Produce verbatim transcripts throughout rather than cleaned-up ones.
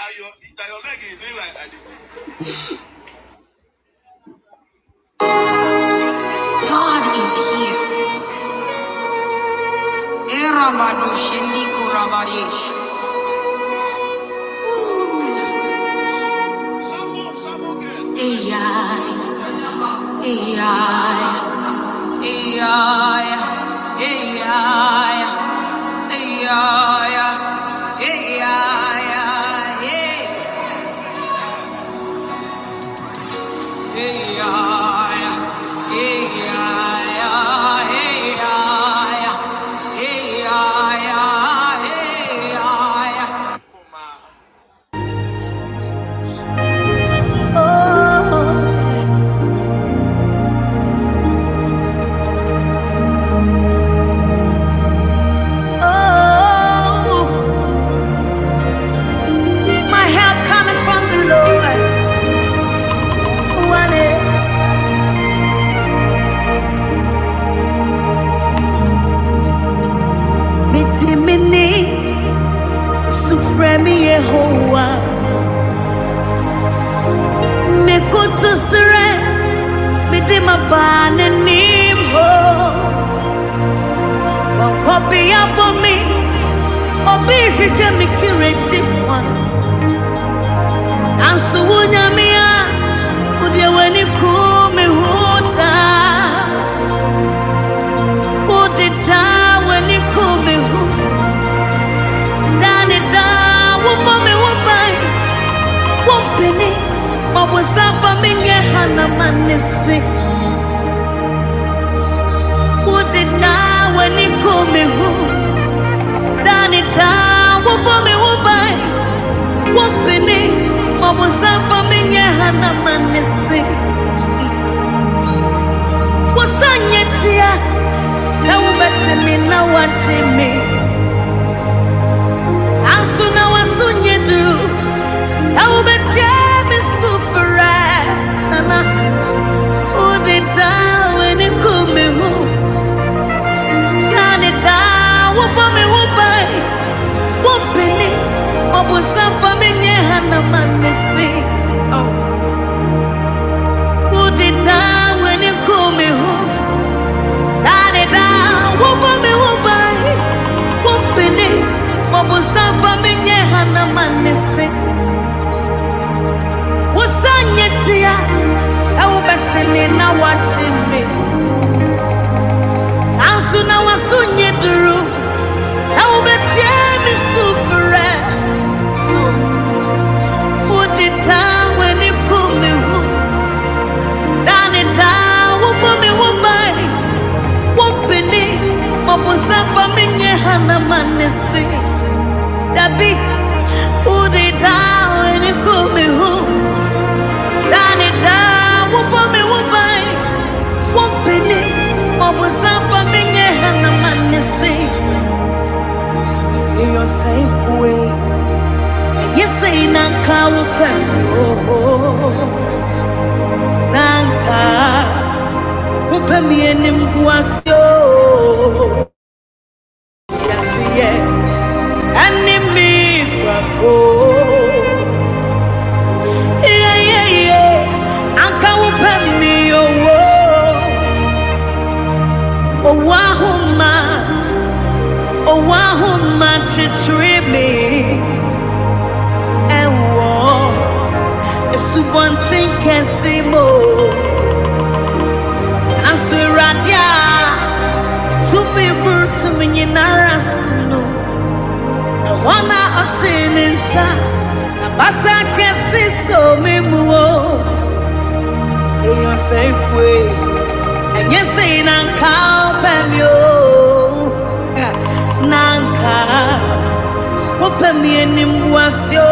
that your that your leg is doing like that. God is here. Era manushindi kurabarish. Someone, someone guess. A I, A I, A I, A I, A I, A to surrender, me di ma bane nim ho. One copy up on me, obi hike mi kirechi one. Ansu wunya miya, udia weni kumi huta. Udita weni kumi hu. Dani da, wupo mi wupai, wupini. Mabu safa minye hana manisi. Udita weni kumi hu. Dani da, wupo mi wupai, wupini. Mabu safa minye hana manisi. Wasanye tia, taubeti mi na wachimi. Tansu na wasunye du, taubeti mi sufere. Nana, udita weni kumi hu. Dani da, wupo mi wupai, wupini. Mabu safa minye hana manisi. Oh. Udita weni kumi hu. Dani da, wupo mi wupai, wupini. Mabu safa minye hana manisi. Wasanye tia, taubetini na wachimi. Sansu na wasunye duru, taubetie mi sufere. Udita weni kumi hu. Dani da, wupo mi wupai, wupini. Mabu safa minye hana manisi. Dabi, udita weni kumi hu. Dani da, wupo mi wupai, wupini. Mabu safa minye hana manisi. You're safe way. You say nanka wupendo. Nanka wupemi eni mguasyo. Yes, yeah. Enemy bravo. Yeah, yeah, yeah. Anka wupemi owo. Owahuma. Owahuma chitrimi. Ewo. Esubontin kensimo. Answeradia. Tumi burtu minyinarasino. Wana otininsa. Abasa kesi so mimuo. You're safe way. And you say nanka pemyo. Nanka wupemi eni mguasyo.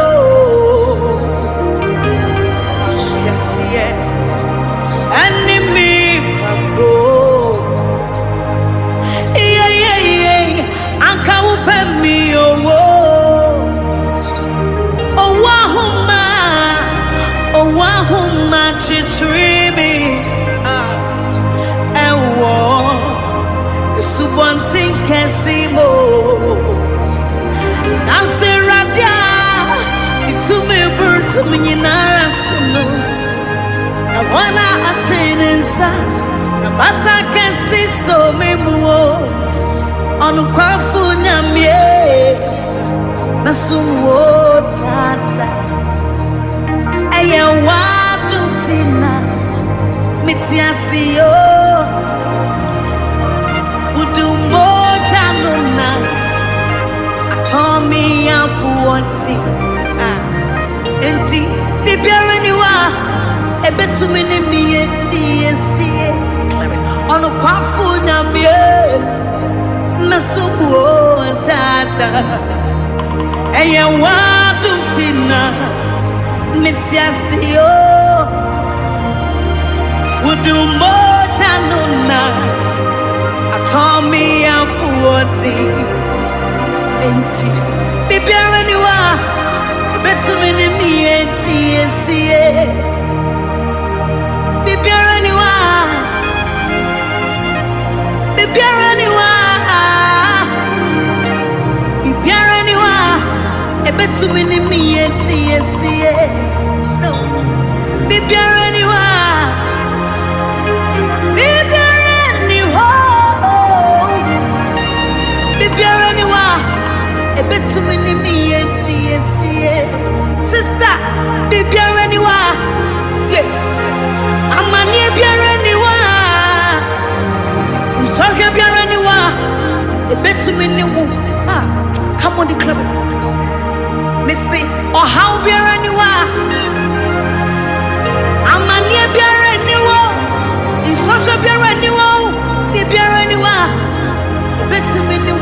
Yes, yeah. Enemy bravo. Yeah, yeah, yeah. Anka wupemi owo. Owahuma, owahuma chitrimi. Ewo, esubontin kensimo. Answeradia, itumi to me in Arasano. I wanna attain inside. The Bassa can see so many more. On the Kwafu Namie, Masumo Tata. Aya Wadutina, Mitiasio, Udumbo Januna, Atomi Apuati, Enti, Bibianiwa, a bit too many me at the on a Kwafu Namie, Masumo Tata. Aya Wadutina. Mitiasio Udumbo Januna Atomi Apuoti Enti Bibianiwa Betumini Mieti Esie Bibianiwa Bibianiwa Bibianiwa Betumini Mieti Esie No Bibianiwa Bibianiwa Bibianiwa Betumini Mieti Esie Sister Bibianiwa Amani Bibianiwa Sorry Bibianiwa Betumini Ah come on the club Missy, or how be anyone? I'm a near beer anyone. In social beer anyone. Be beer anyone. Better me new.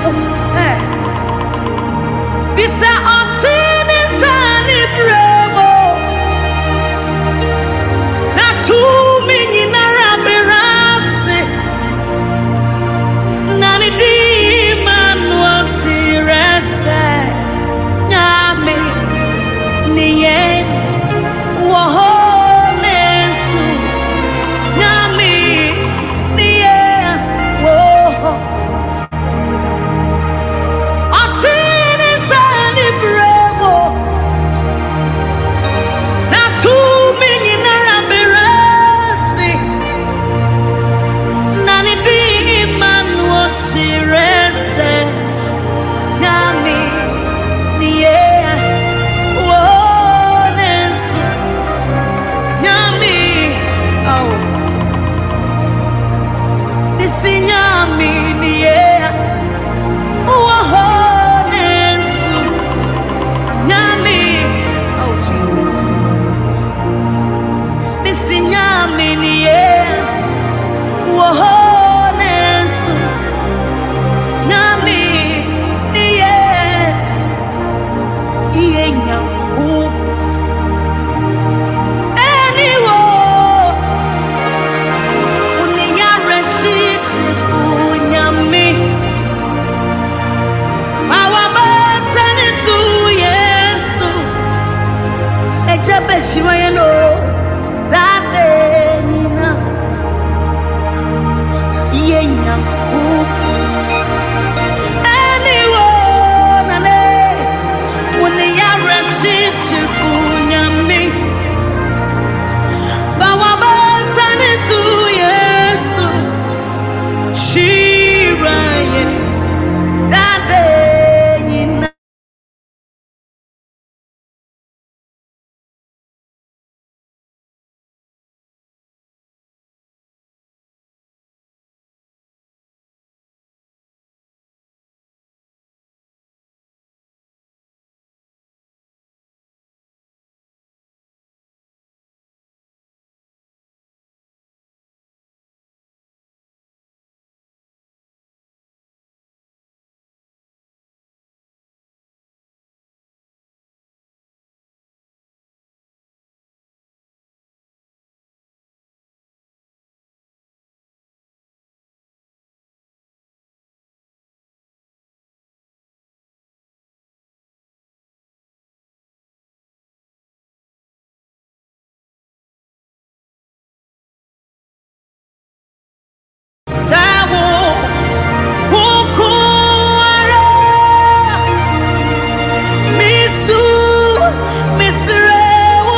Bisa on is any bravo. Not two million Arabirasi. Nani demon wants to rest. Niye wohonesu Nami niye woho Atini sani bravo Na tumi narabirasi Nani di imanu chirese Nami niye Sinyami niye Wahonesu Nyami Oh Jesus Sinyami niye Wahonesu Nyami niye Iye nyamu Shirayano, that day, Nina, Yenya, anyone, when the Yara chich, Funyami, Bawaba, Sani to Yesu, Shirayan, that day, Nina. Misu, Misre,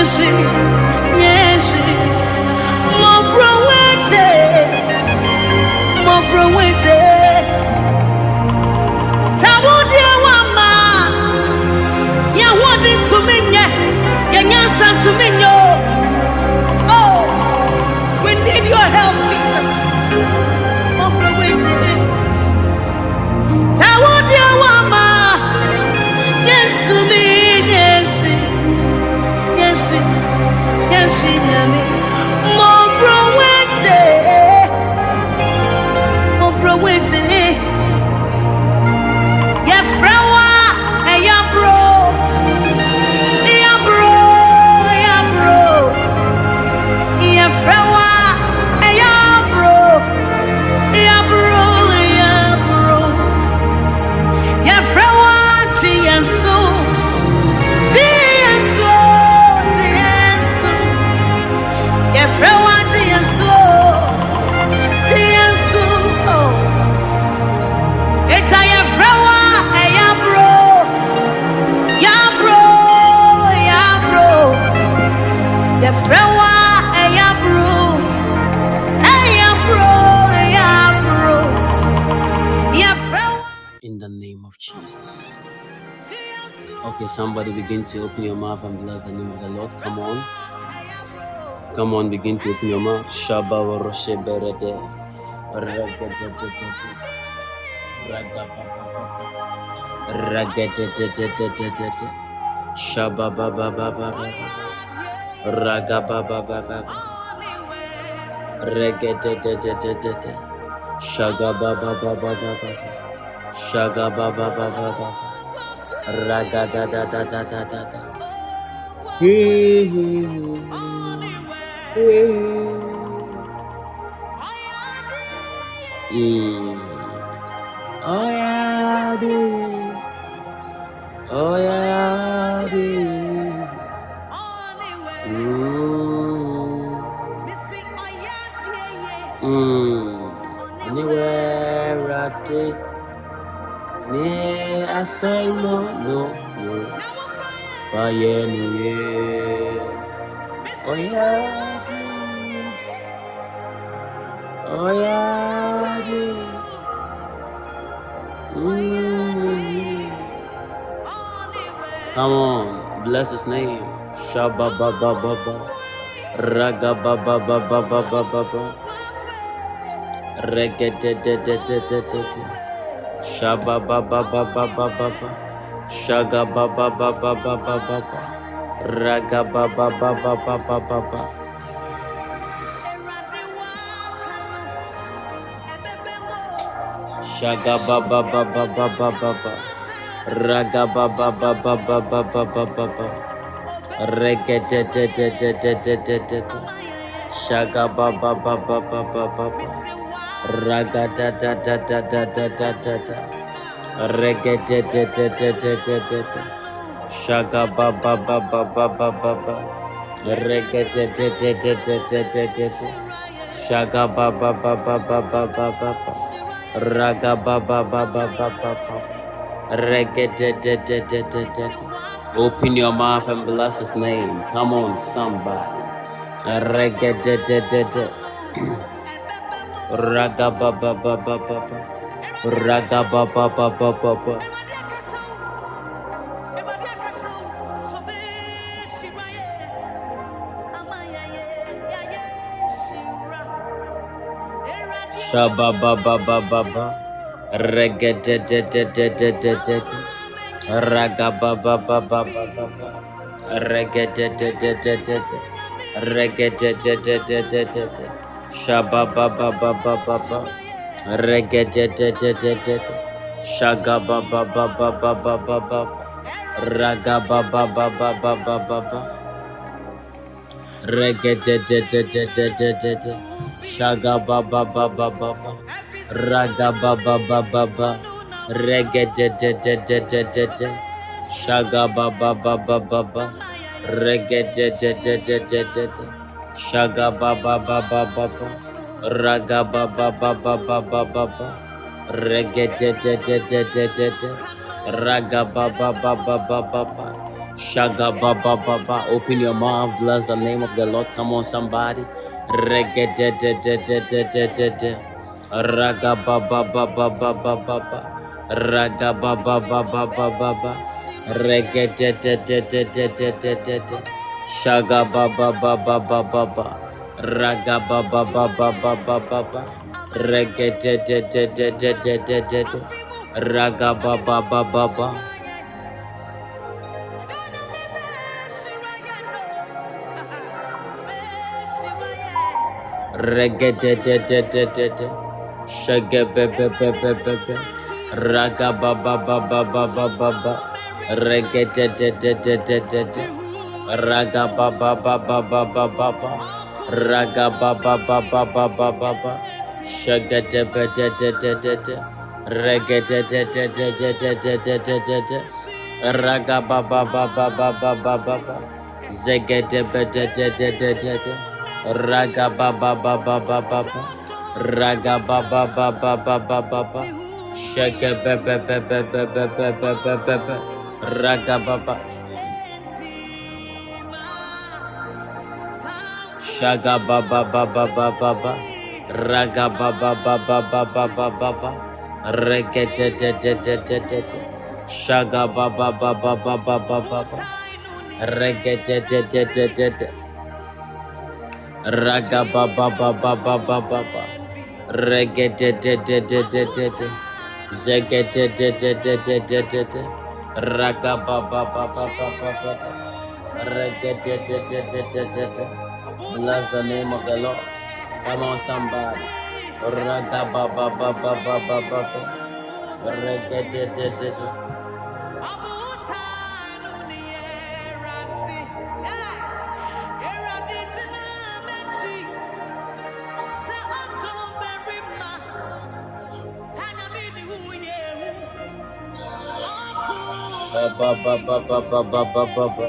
yes, yes, more browete, more browete. Tawodia wama, ya wadi to me, ya nyansa to me, no. Oh, we need your help, Jesus. More browete. Tawodia wama, to me, yes, yes, yes, more browete, more browete. Yeah, frawa, yeah, bro, yeah, bro, yeah, bro, yeah, frawa, yeah, bro, yeah, bro, yeah, bro, yeah, frawa, and so. In the name of Jesus. Okay, somebody begin to open your mouth and bless the name of the Lord. Come on. Come on, begin to open your mouth. Shabba wa roshe berede. Ragadadadadadadada. Shabba ba ba ba ba ba. Raga ba ba ba ba ba. Ragadadadadadada. Shaga ba ba ba ba ba ba. Shaga ba ba ba ba ba. Raga da da da da da da da. Hey, hey, hey. Mm. Oh yeah, do. Oh yeah, do. Mm. Mm. Anywhere I take. Yeah, I say no, no, no. Fire, no, yeah. Oh, yeah. Oh, yeah. Mm. Come on, bless his name. Shabba, ba, ba, ba, ba. Raga, ba, ba, ba, ba, ba, ba, ba, ba. Regga, da, da, da, da, da, da, da. Shabba ba ba ba ba ba ba ba. Shaga ba ba ba ba ba ba ba ba. Raga ba ba ba ba ba ba ba ba. Shaga ba ba ba ba ba ba ba ba. Raga ba ba ba ba ba ba ba ba ba ba. Regga da da da da da da da da da. Shaga ba ba ba ba ba ba ba ba. Raga da da da da da da da da da. Regga da da da da da da da da. Shaga ba ba ba ba ba ba ba ba. Regga da da da da da da da da da. Shaga ba ba ba ba ba ba ba ba ba. Raga ba ba ba ba ba ba ba. Regga da da da da da da da. Open your mouth and bless his name. Come on, somebody. Regga da da da da. Raga ba ba ba ba ba ba. Raga ba ba ba ba ba ba. Shaba ba ba ba ba ba. Regga da da da da da da da da. Raga ba ba ba ba ba ba ba. Regga da da da da da da. Regga da da da da da da da. Shaba ba ba ba ba ba ba. Regga da da da da da da. Shaga ba ba ba ba ba ba ba ba. Raga ba ba ba ba ba ba ba ba. Regga da da da da da da da da. Shaga ba ba ba ba ba ba. Raga ba ba ba ba ba. Regga da da da da da da da. Shaga ba ba ba ba ba ba. Regga da da da da da da da. Shaga ba ba ba ba ba ba. Raga ba ba ba ba ba ba ba ba. Regga da da da da da da da. Raga ba ba ba ba ba ba ba. Shaga ba ba ba ba. Open your mouth. Bless the name of the Lord. Come on, somebody. Reggae de de de de de de de de. Raga ba ba ba ba ba ba ba ba. Raga ba ba ba ba ba ba ba. Reggae de de de de de de de de de. Shaga ba ba ba ba ba ba ba. Raga ba ba ba ba ba ba ba ba. Reggae de de de de de de de de de. Raga ba ba ba ba ba. Reggae de de de de de de. Shagga be be be be be be. Raga ba ba ba ba ba ba ba ba. Reggae de de de de de de de. Raga ba ba ba ba ba ba ba ba. Raga ba ba ba ba ba ba ba ba. Shagga de be de de de de de. Reggae de de de de de de de de de de de. Raga ba ba ba ba ba ba ba ba ba. Zege de be de de de de de de. Raga ba ba ba ba ba ba ba. Raga ba ba ba ba ba ba ba ba. Shake be be be be be be be be be be be. Raga ba ba. Shaga ba ba ba ba ba ba ba. Raga ba ba ba ba ba ba ba ba ba. Reggae de de de de de de de. Shaga ba ba ba ba ba ba ba ba ba. Reggae de de de de de de. Raga ba ba ba ba ba ba ba ba. Reggae de de de de de de de. Zege de de de de de de de de. Raga ba ba ba ba ba ba ba ba. Reggae de de de de de de de. Bless the name of the Lord. Come on, somebody. Raga ba ba ba ba ba ba ba ba. Reggae de de de de. Ba ba ba ba ba ba ba ba ba ba.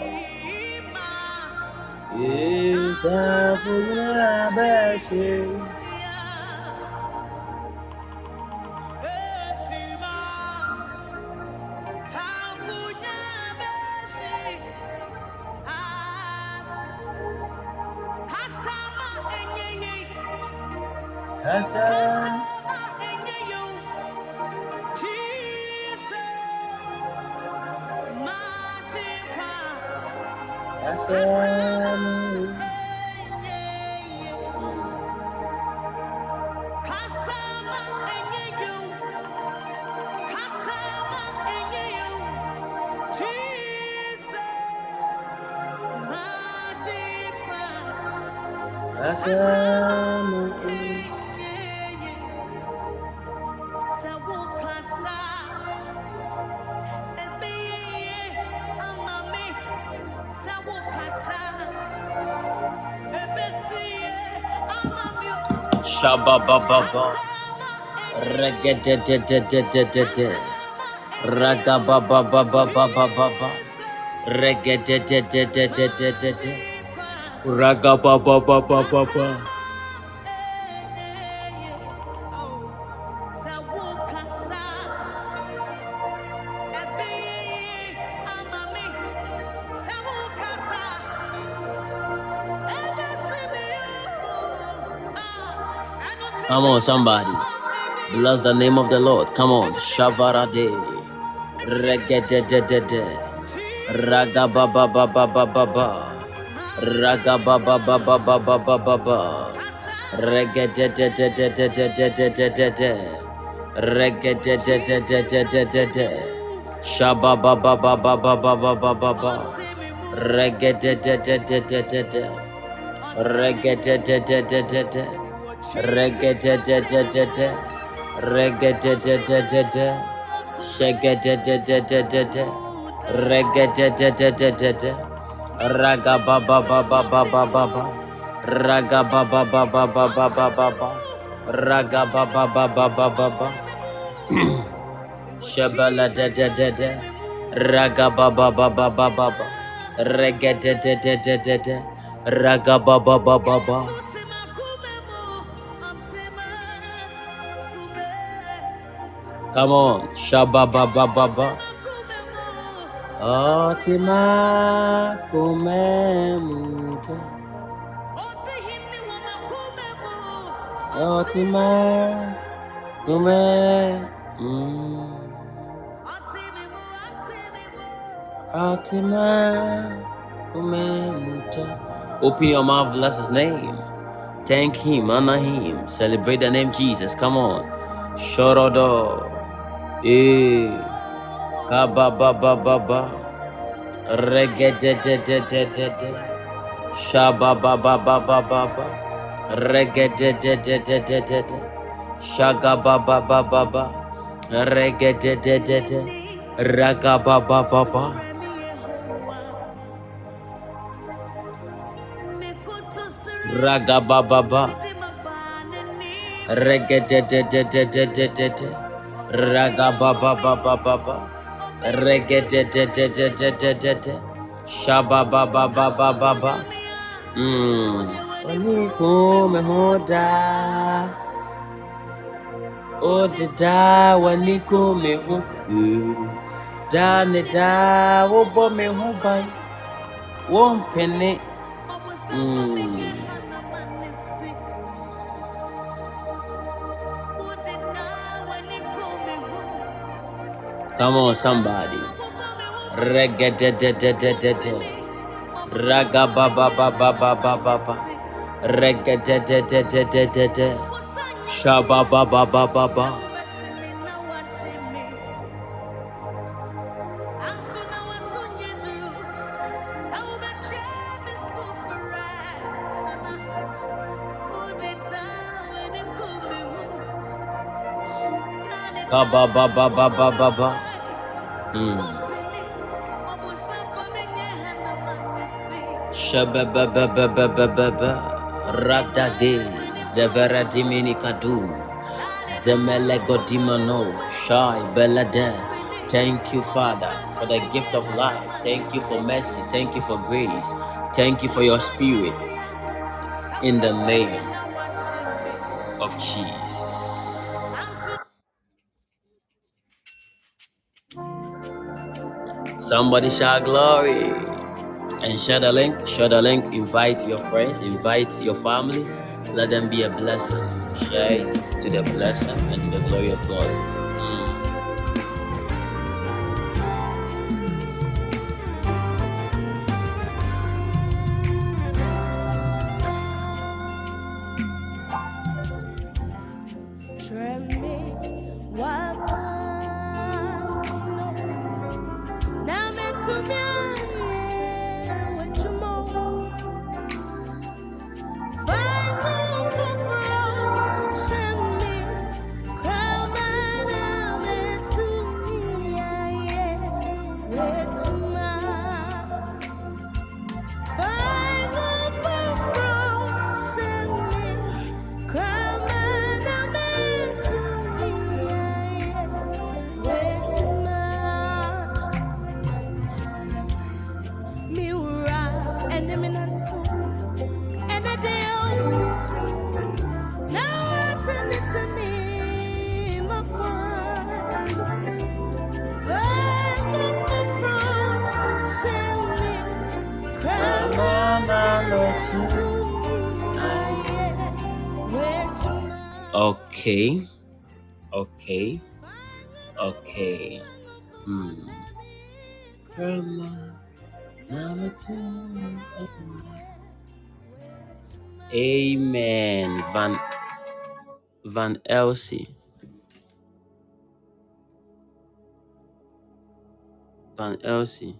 Shaba ba ba ba. Reggae de de de de de de de. Raga ba ba ba ba ba ba ba ba. Reggae de de de de de de de de. Raga ba ba ba ba ba ba. Come on, somebody. Bless the name of the Lord. Come on. Shavarade. Reggae de de de de. Raga ba ba ba ba ba ba ba. Raga ba ba ba ba ba ba ba ba ba. Reggae de de de de de de de de de de de. Reggae de de de de de de de de. Shaba ba ba ba ba ba ba ba ba ba ba. Reggae de de de de de de de. Reggae de de de de de de. Reggae de de de de de. Reggae de de de de de. Shake de de de de de de. Reggae de de de de de de. Raga ba ba ba ba ba ba ba ba. Raga ba ba ba ba ba ba ba ba ba. Raga ba ba ba ba ba ba ba. Shabala de de de de. Raga ba ba ba ba ba ba ba. Reggae de de de de de de. Raga ba ba ba ba ba. Come on, Shaba ba ba ba ba. Otima kumemuta. Otima kume. Mm. Otima kumemuta. Open your mouth, bless his name. Thank him, honor him. Celebrate the name Jesus. Come on. Shorodo. Eh. Kababababa. Regededededede. Shabababababa. Regededededede. Shagababababa. Regedededede. Ragabababa. Ragabababa. Regededededede. Ragababababa. Regededededede. Shabababababa. Mm. Waniku mehoda. Odida waniku mehu. Da ne da wobo mehu bai. Won pene. Mm. Come on, somebody. Regededededede. Ragababababababa. Regededededede. Shabababababa. Kababababababa. Mm. Shababababababa. Radage. Zevera diminikadu. Zemele godimano. Shai belade. Thank you, Father, for the gift of life. Thank you for mercy. Thank you for grace. Thank you for your spirit. In the name of Jesus. Somebody shout glory and share the link. Share the link. Invite your friends. Invite your family. Let them be a blessing. Share it to the blessing and to the glory of God. Mm. Okay, okay, okay. Hmm. Amen. Van Van Elsie. Van Elsie.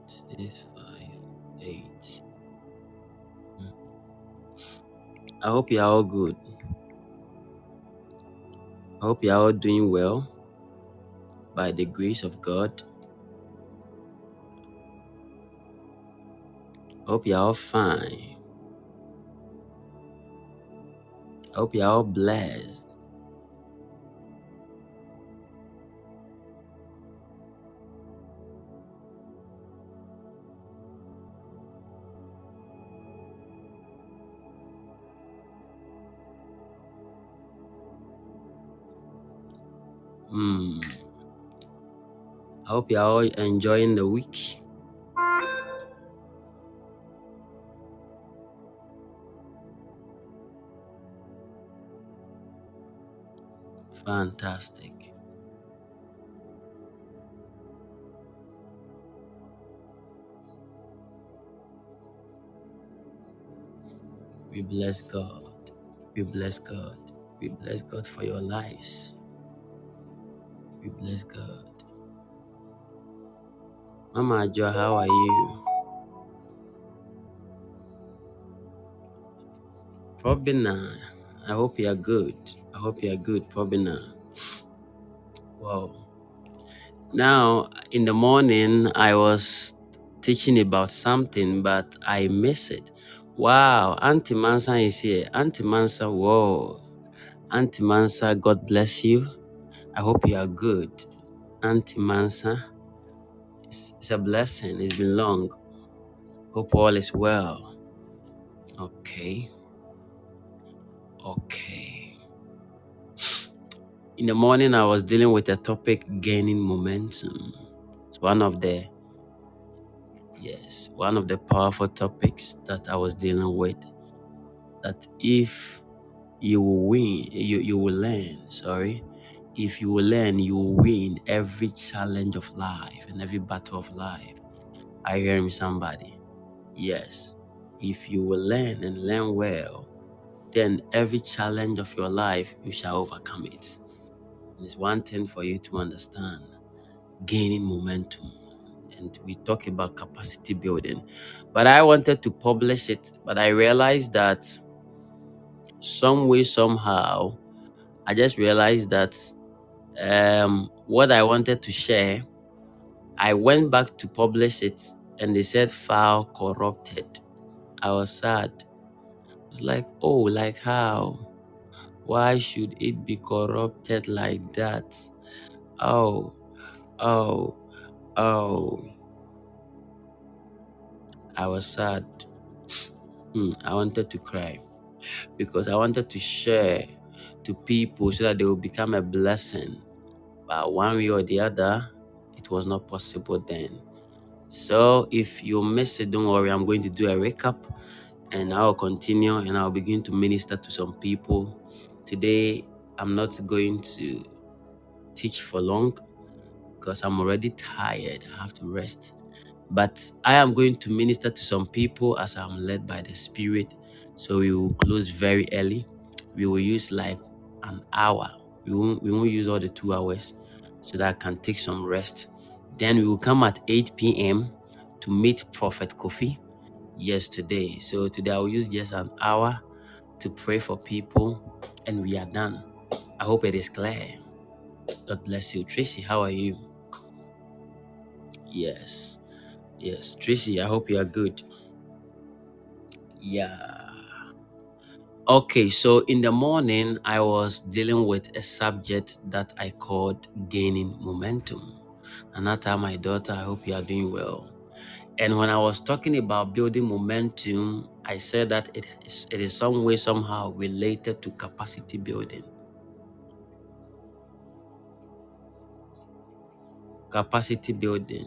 Six, five, eight. I hope you're all good. I hope you're all doing well by the grace of God. I hope you're all fine. I hope you're all blessed. Hmm. I hope you're all enjoying the week. Fantastic. We bless God. We bless God. We bless God for your lives. We bless God. Mama Jo, how are you? Probina, I hope you are good. I hope you are good, Probina. Wow. Now, in the morning, I was teaching about something, but I missed it. Wow, Auntie Mansa is here. Auntie Mansa, whoa. Auntie Mansa, God bless you. I hope you are good. Auntie Mansa, it's, it's a blessing. It's been long. Hope all is well. Okay. Okay. In the morning, I was dealing with a topic, gaining momentum. It's one of the, yes, one of the powerful topics that I was dealing with. That if you will win, you, you will learn, sorry. If you will learn, you will win every challenge of life and every battle of life. Are you hearing me, somebody? Yes. If you will learn and learn well, then every challenge of your life, you shall overcome it. And it's one thing for you to understand, gaining momentum. And we talk about capacity building. But I wanted to publish it, but I realized that some way, somehow, I just realized that um, what I wanted to share, I went back to publish it and they said file corrupted. I was sad. It's like, oh, like how? Why should it be corrupted like that? Oh, oh, oh. I was sad. Hmm, I wanted to cry because I wanted to share to people so that they will become a blessing. But one way or the other, it was not possible then. So if you miss it, don't worry. I'm going to do a recap and I'll continue and I'll begin to minister to some people. Today, I'm not going to teach for long because I'm already tired. I have to rest. But I am going to minister to some people as I'm led by the Spirit. So we will close very early. We will use like an hour. We won't, we won't use all the two hours so that I can take some rest. Then we will come at eight p.m. to meet Prophet Kofi yesterday. So today I will use just an hour to pray for people and we are done. I hope it is clear. God bless you. Tracy, how are you? Yes. Yes. Tracy, I hope you are good. Yeah. Okay, so in the morning, I was dealing with a subject that I called gaining momentum. And that time, my daughter, I hope you are doing well. And when I was talking about building momentum, I said that it is, it is some way, somehow related to capacity building. Capacity building.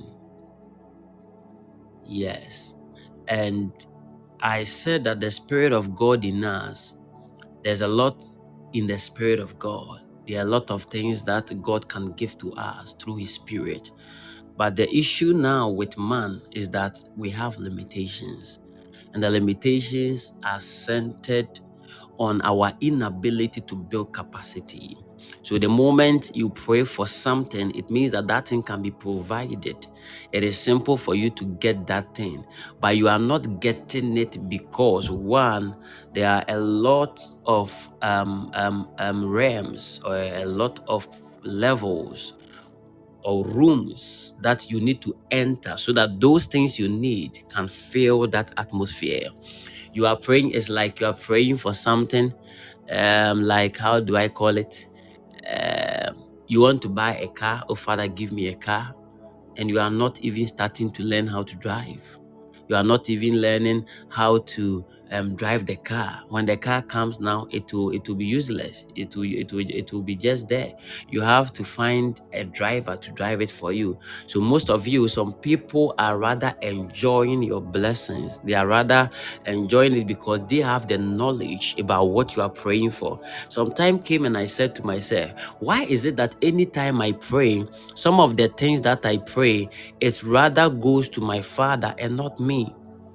Yes. And I said that the Spirit of God in us, there's a lot in the Spirit of God. There are a lot of things that God can give to us through His Spirit. But the issue now with man is that we have limitations. And the limitations are centered on our inability to build capacity. So the moment you pray for something, it means that that thing can be provided. It is simple for you to get that thing, but you are not getting it because, one, there are a lot of um, um, um, realms or a lot of levels or rooms that you need to enter so that those things you need can fill that atmosphere. You are praying, it's like you are praying for something, um, like, how do I call it? Um, you want to buy a car, oh Father, give me a car, and you are not even starting to learn how to drive. You are not even learning how to um, drive the car. When the car comes now, it will it will be useless. It will it will it will be just there. You have to find a driver to drive it for you. So most of you, some people are rather enjoying your blessings. They are rather enjoying it because they have the knowledge about what you are praying for. Some time came and I said to myself, why is it that anytime I pray, some of the things that I pray, it rather goes to my Father and not me?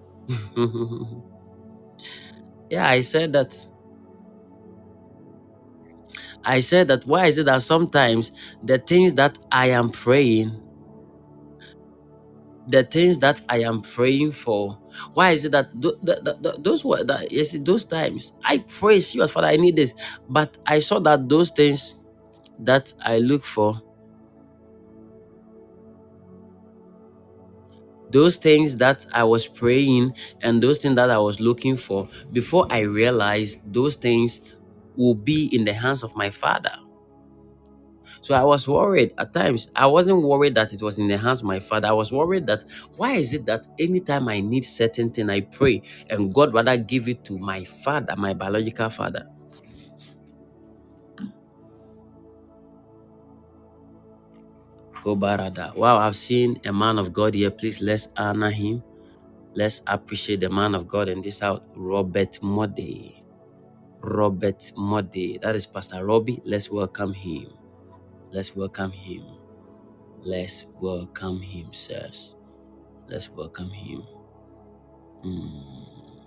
Yeah, I said that. I said that why is it that sometimes the things that I am praying, the things that I am praying for, why is it that th- th- th- th- those were that yes, those times I pray, serious Father, I need this, but I saw that those things that I look for, those things that I was praying and those things that I was looking for, before I realized those things will be in the hands of my Father. So I was worried at times. I wasn't worried that it was in the hands of my Father. I was worried that why is it that anytime I need certain thing, I pray and God rather give it to my Father, my biological father. Go Barada. Wow, I've seen a man of God here. Please let's honor him. Let's appreciate the man of God in this house, Robert Mode. Robert Mode. That is Pastor Robbie. Let's welcome him. Let's welcome him. Let's welcome him, sirs. Let's welcome him. Mm.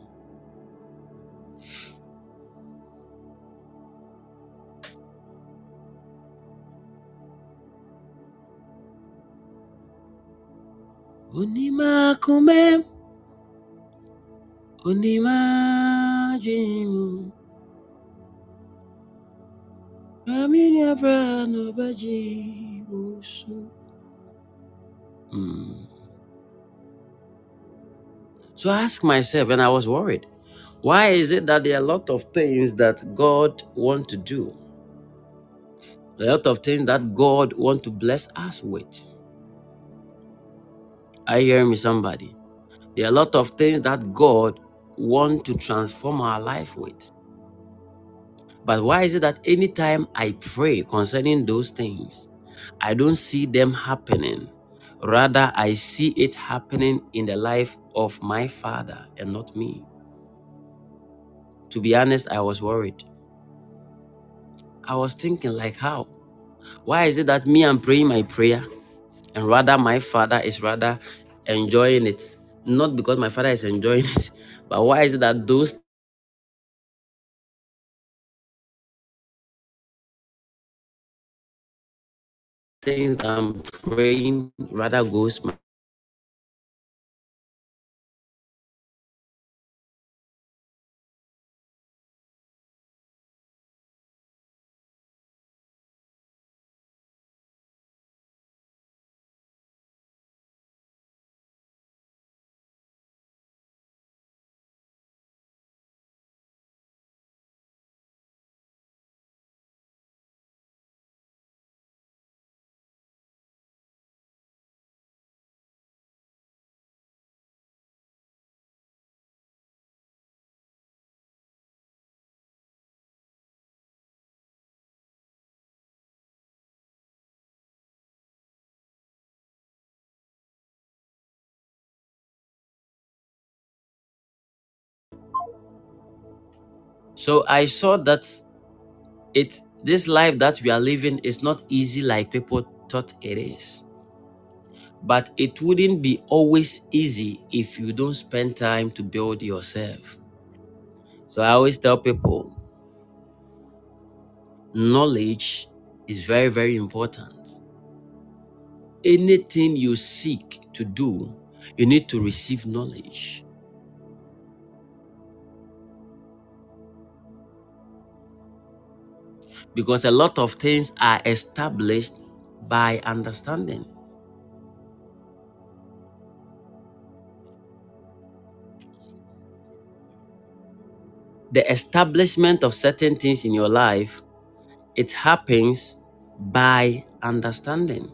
Unima kumem, unima jimu, ramini abrano baji usu. Mm. So I asked myself, and I was worried, why is it that there are a lot of things that God wants to do? A lot of things that God wants to bless us with. Are you hearing me, somebody? There are a lot of things that God wants to transform our life with. But why is it that anytime I pray concerning those things, I don't see them happening? Rather, I see it happening in the life of my Father and not me. To be honest, I was worried. I was thinking, like, how? Why is it that me, I'm praying my prayer, and rather my Father is rather enjoying it? Not because my Father is enjoying it, but why is it that those things I'm praying rather goes my So I saw that it this life that we are living is not easy like people thought it is. But it wouldn't be always easy if you don't spend time to build yourself. So I always tell people, knowledge is very, very important. Anything you seek to do, you need to receive knowledge. Because a lot of things are established by understanding. The establishment of certain things in your life, it happens by understanding.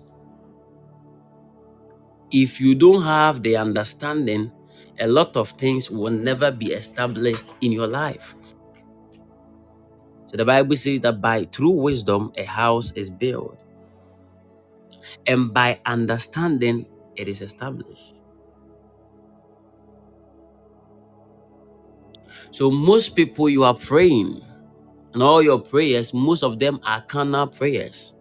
If you don't have the understanding, a lot of things will never be established in your life. So the Bible says that by through wisdom a house is built, and by understanding it is established. So most people, you are praying, and all your prayers, most of them are carnal prayers.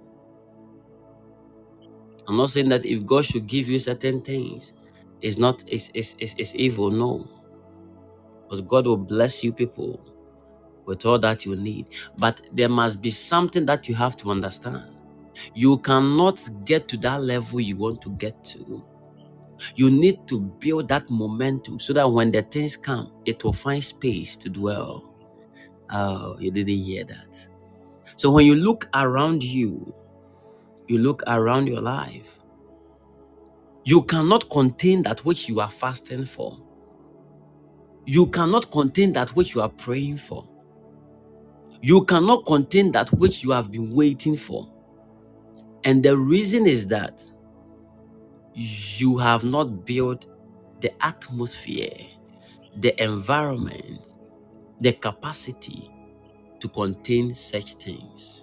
I'm not saying that if God should give you certain things, it's not it's it's it's, it's evil, no. Because God will bless you people with all that you need. But there must be something that you have to understand. You cannot get to that level you want to get to. You need to build that momentum so that when the things come, it will find space to dwell. Oh, you didn't hear that. So when you look around you, you look around your life, you cannot contain that which you are fasting for. You cannot contain that which you are praying for. You cannot contain that which you have been waiting for. And the reason is that you have not built the atmosphere, the environment, the capacity to contain such things.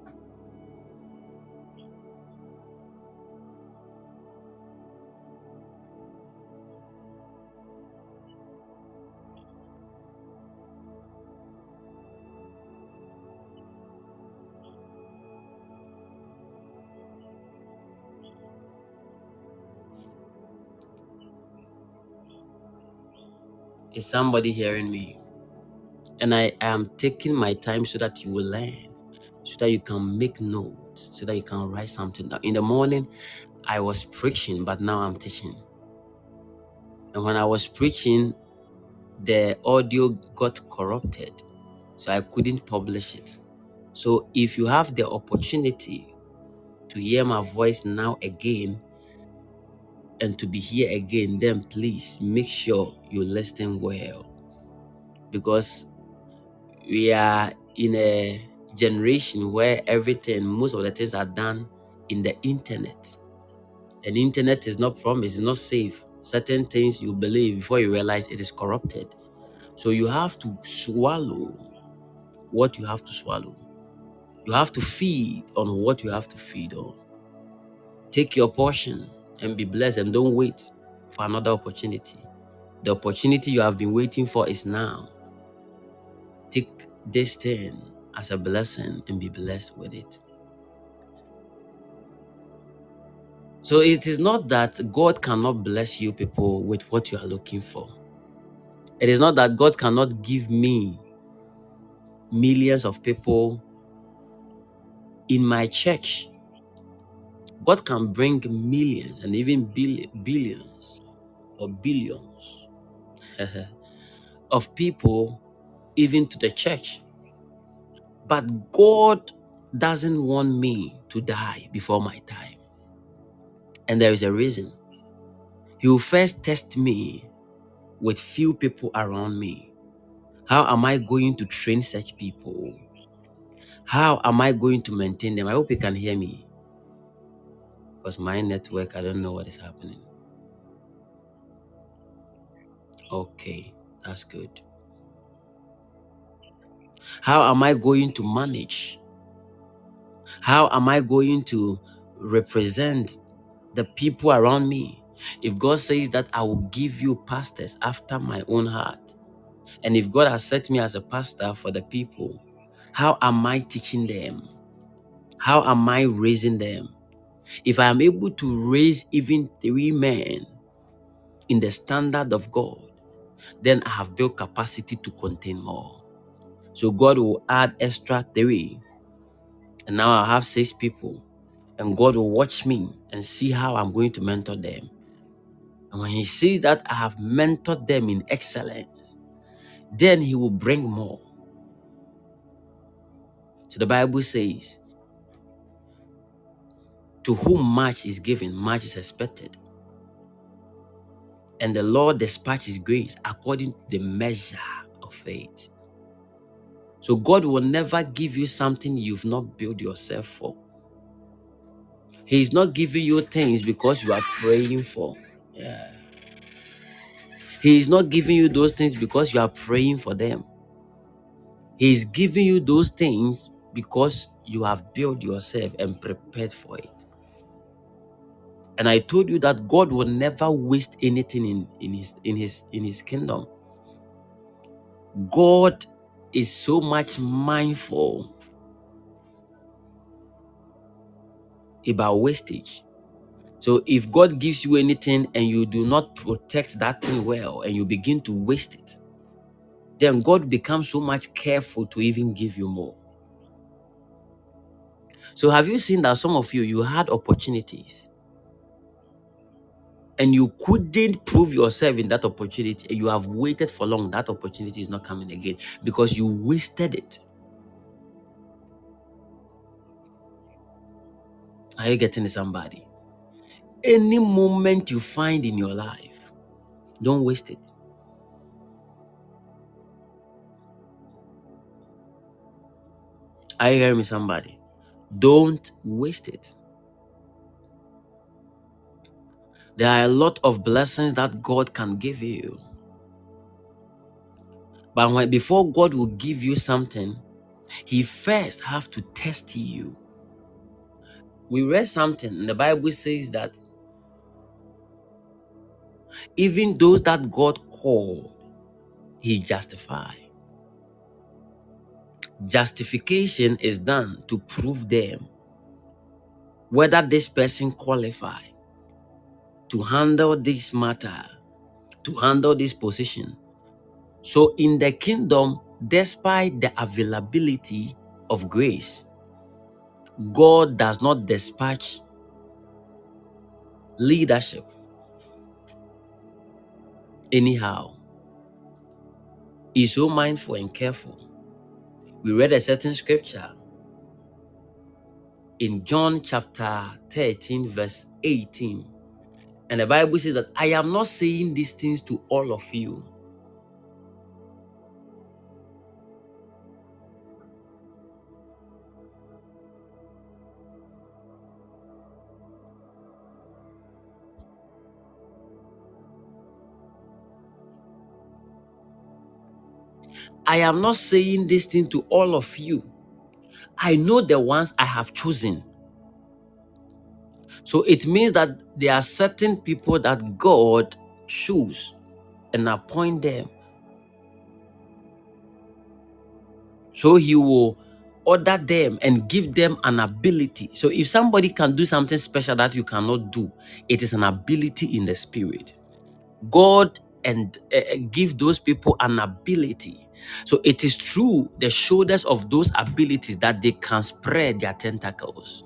Is somebody hearing me? And I am taking my time so that you will learn, so that you can make notes, so that you can write something down. In the morning, I was preaching, but now I'm teaching. And when I was preaching, the audio got corrupted, so I couldn't publish it. So if you have the opportunity to hear my voice now again and to be here again, then please make sure you listen well. Because we are in a generation where everything, most of the things are done in the internet. And the internet is not promised, it's not safe. Certain things you believe before you realize it is corrupted. So you have to swallow what you have to swallow. You have to feed on what you have to feed on. Take your portion and be blessed, and don't wait for another opportunity. The opportunity you have been waiting for is now. Take this thing as a blessing and be blessed with it. So it is not that God cannot bless you people with what you are looking for. It is not that God cannot give me millions of people in my church. God can bring millions and even billions or billions of people even to the church. But God doesn't want me to die before my time. And there is a reason. He will first test me with few people around me. How am I going to train such people? How am I going to maintain them? I hope you can hear me. Because my network, I don't know what is happening. Okay, that's good. How am I going to manage? How am I going to represent the people around me? If God says that I will give you pastors after my own heart, and if God has set me as a pastor for the people, how am I teaching them? How am I raising them? If I am able to raise even three men in the standard of God, then I have built capacity to contain more. So God will add extra three And now I have six people, and God will watch me and see how I'm going to mentor them. And when He sees that I have mentored them in excellence, then He will bring more. So the Bible says, to whom much is given, much is expected. And the Lord dispatches grace according to the measure of faith. So God will never give you something you've not built yourself for. He is not giving you things because you are praying for. Yeah. He is not giving you those things because you are praying for them. He is giving you those things because you have built yourself and prepared for it. And I told you that God will never waste anything in, in, his, in, his, in his kingdom. God is so much mindful about wastage. So if God gives you anything and you do not protect that thing well and you begin to waste it, then God becomes so much careful to even give you more. So have you seen that some of you, you had opportunities and you couldn't prove yourself in that opportunity, and you have waited for long, that opportunity is not coming again because you wasted it. Are you getting somebody? Any moment you find in your life, don't waste it. Are you hearing me, somebody? Don't waste it. There are a lot of blessings that God can give you. But when, before God will give you something, He first have to test you. We read something, and the Bible says that even those that God called, He justified. Justification is done to prove them whether this person qualified to handle this matter, to handle this position. So in the kingdom, despite the availability of grace, God does not dispatch leadership anyhow. He's so mindful and careful. We read a certain scripture in John chapter thirteen, verse eighteen. And the Bible says that I am not saying these things to all of you. I am not saying this thing to all of you. I know the ones I have chosen. So it means that there are certain people that God choose and appoint them. So He will order them and give them an ability. So if somebody can do something special that you cannot do, it is an ability in the spirit. God and uh, give those people an ability. So it is through the shoulders of those abilities that they can spread their tentacles.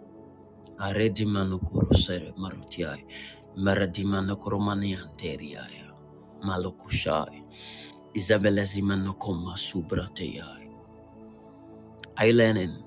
Are you learning?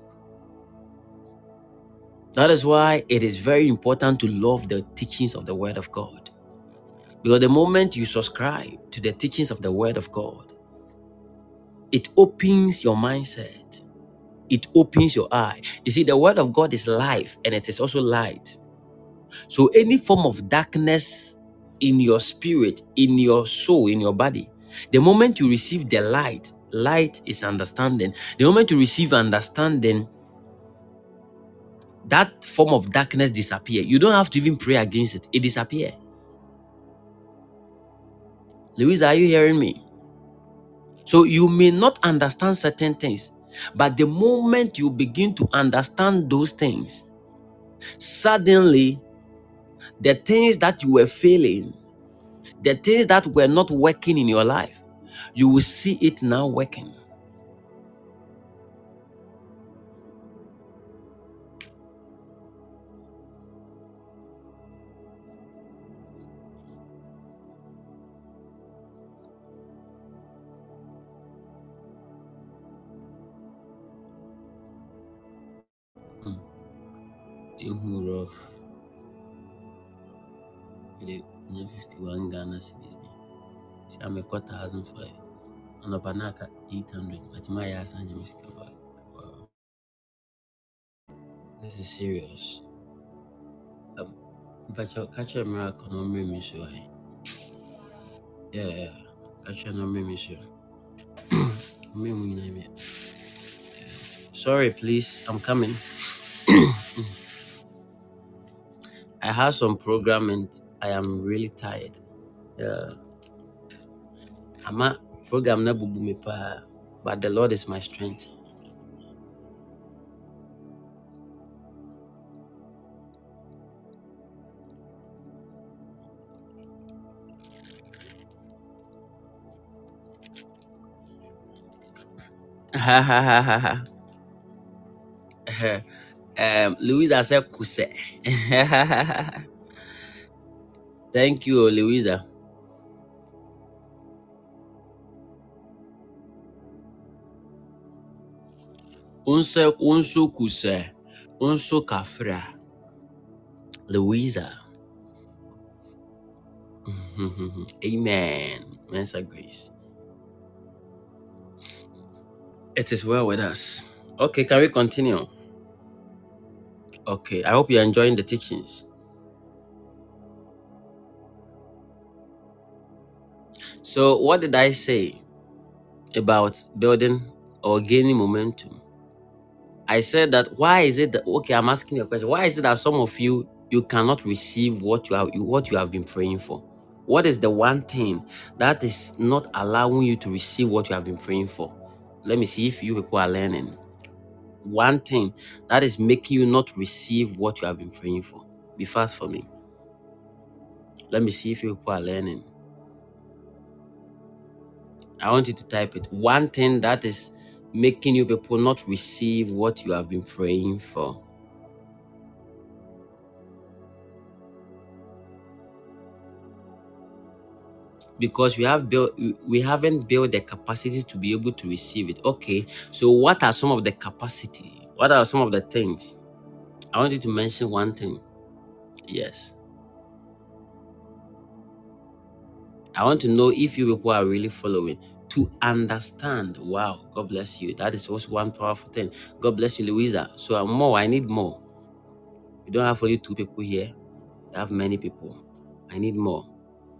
That is why it is very important to love the teachings of the Word of God. Because the moment you subscribe to the teachings of the Word of God, it opens your mindset. It opens your eye. You see, the Word of God is life and it is also light. So any form of darkness in your spirit, in your soul, in your body, the moment you receive the light, light is understanding. The moment you receive understanding, that form of darkness disappears. You don't have to even pray against it. It disappears. Louisa, are you hearing me? So you may not understand certain things, but the moment you begin to understand those things, suddenly the things that you were failing, the things that were not working in your life, you will see it now working. who rough. The fifty-one Ghana cedis. See, I'm a quarter thousand five. And a banaka eight hundred. But my ass and your music about. Wow. This is serious. Um, but your catch a miracle, no me so I. Yeah, yeah. Catch a no me so. Sorry, please. I'm coming. I have some program and I am really tired. Yeah. I'm a program na bubu me pa, but the Lord is my strength. Ha ha ha ha ha. Um, Louisa said kuse. Thank you, Louisa. Unse unso kuse. Unso kafra. Louisa. Amen. Mensa grace. It is well with us. Okay, can we continue? Okay, I hope you're enjoying the teachings. So, what did I say about building or gaining momentum? I said that why is it that, okay, I'm asking you a question. Why is it that some of you, you cannot receive what you have, what you have been praying for? What is the one thing that is not allowing you to receive what you have been praying for? Let me see if you people are learning. One thing that is making you not receive what you have been praying for. Be fast for me. Let me see if you people are learning. I want you to type it. One thing that is making you people not receive what you have been praying for. Because we have built, we haven't built the capacity to be able to receive it. Okay, so what are some of the capacity? What are some of the things? I want you to mention one thing. Yes. I want to know if you people are really following. To understand. Wow, God bless you. That is also one powerful thing. God bless you, Louisa. So I'm more, I need more. You don't have only two people here. You have many people. I need more.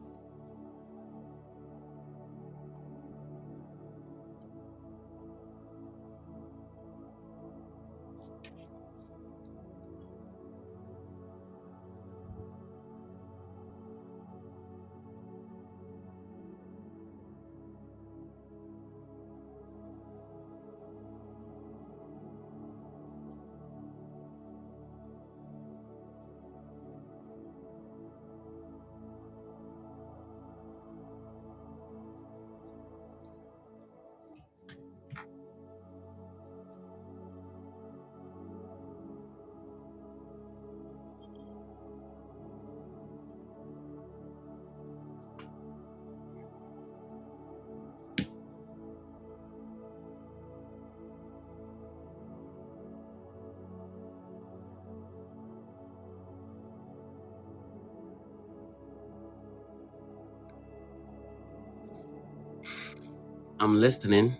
I'm listening.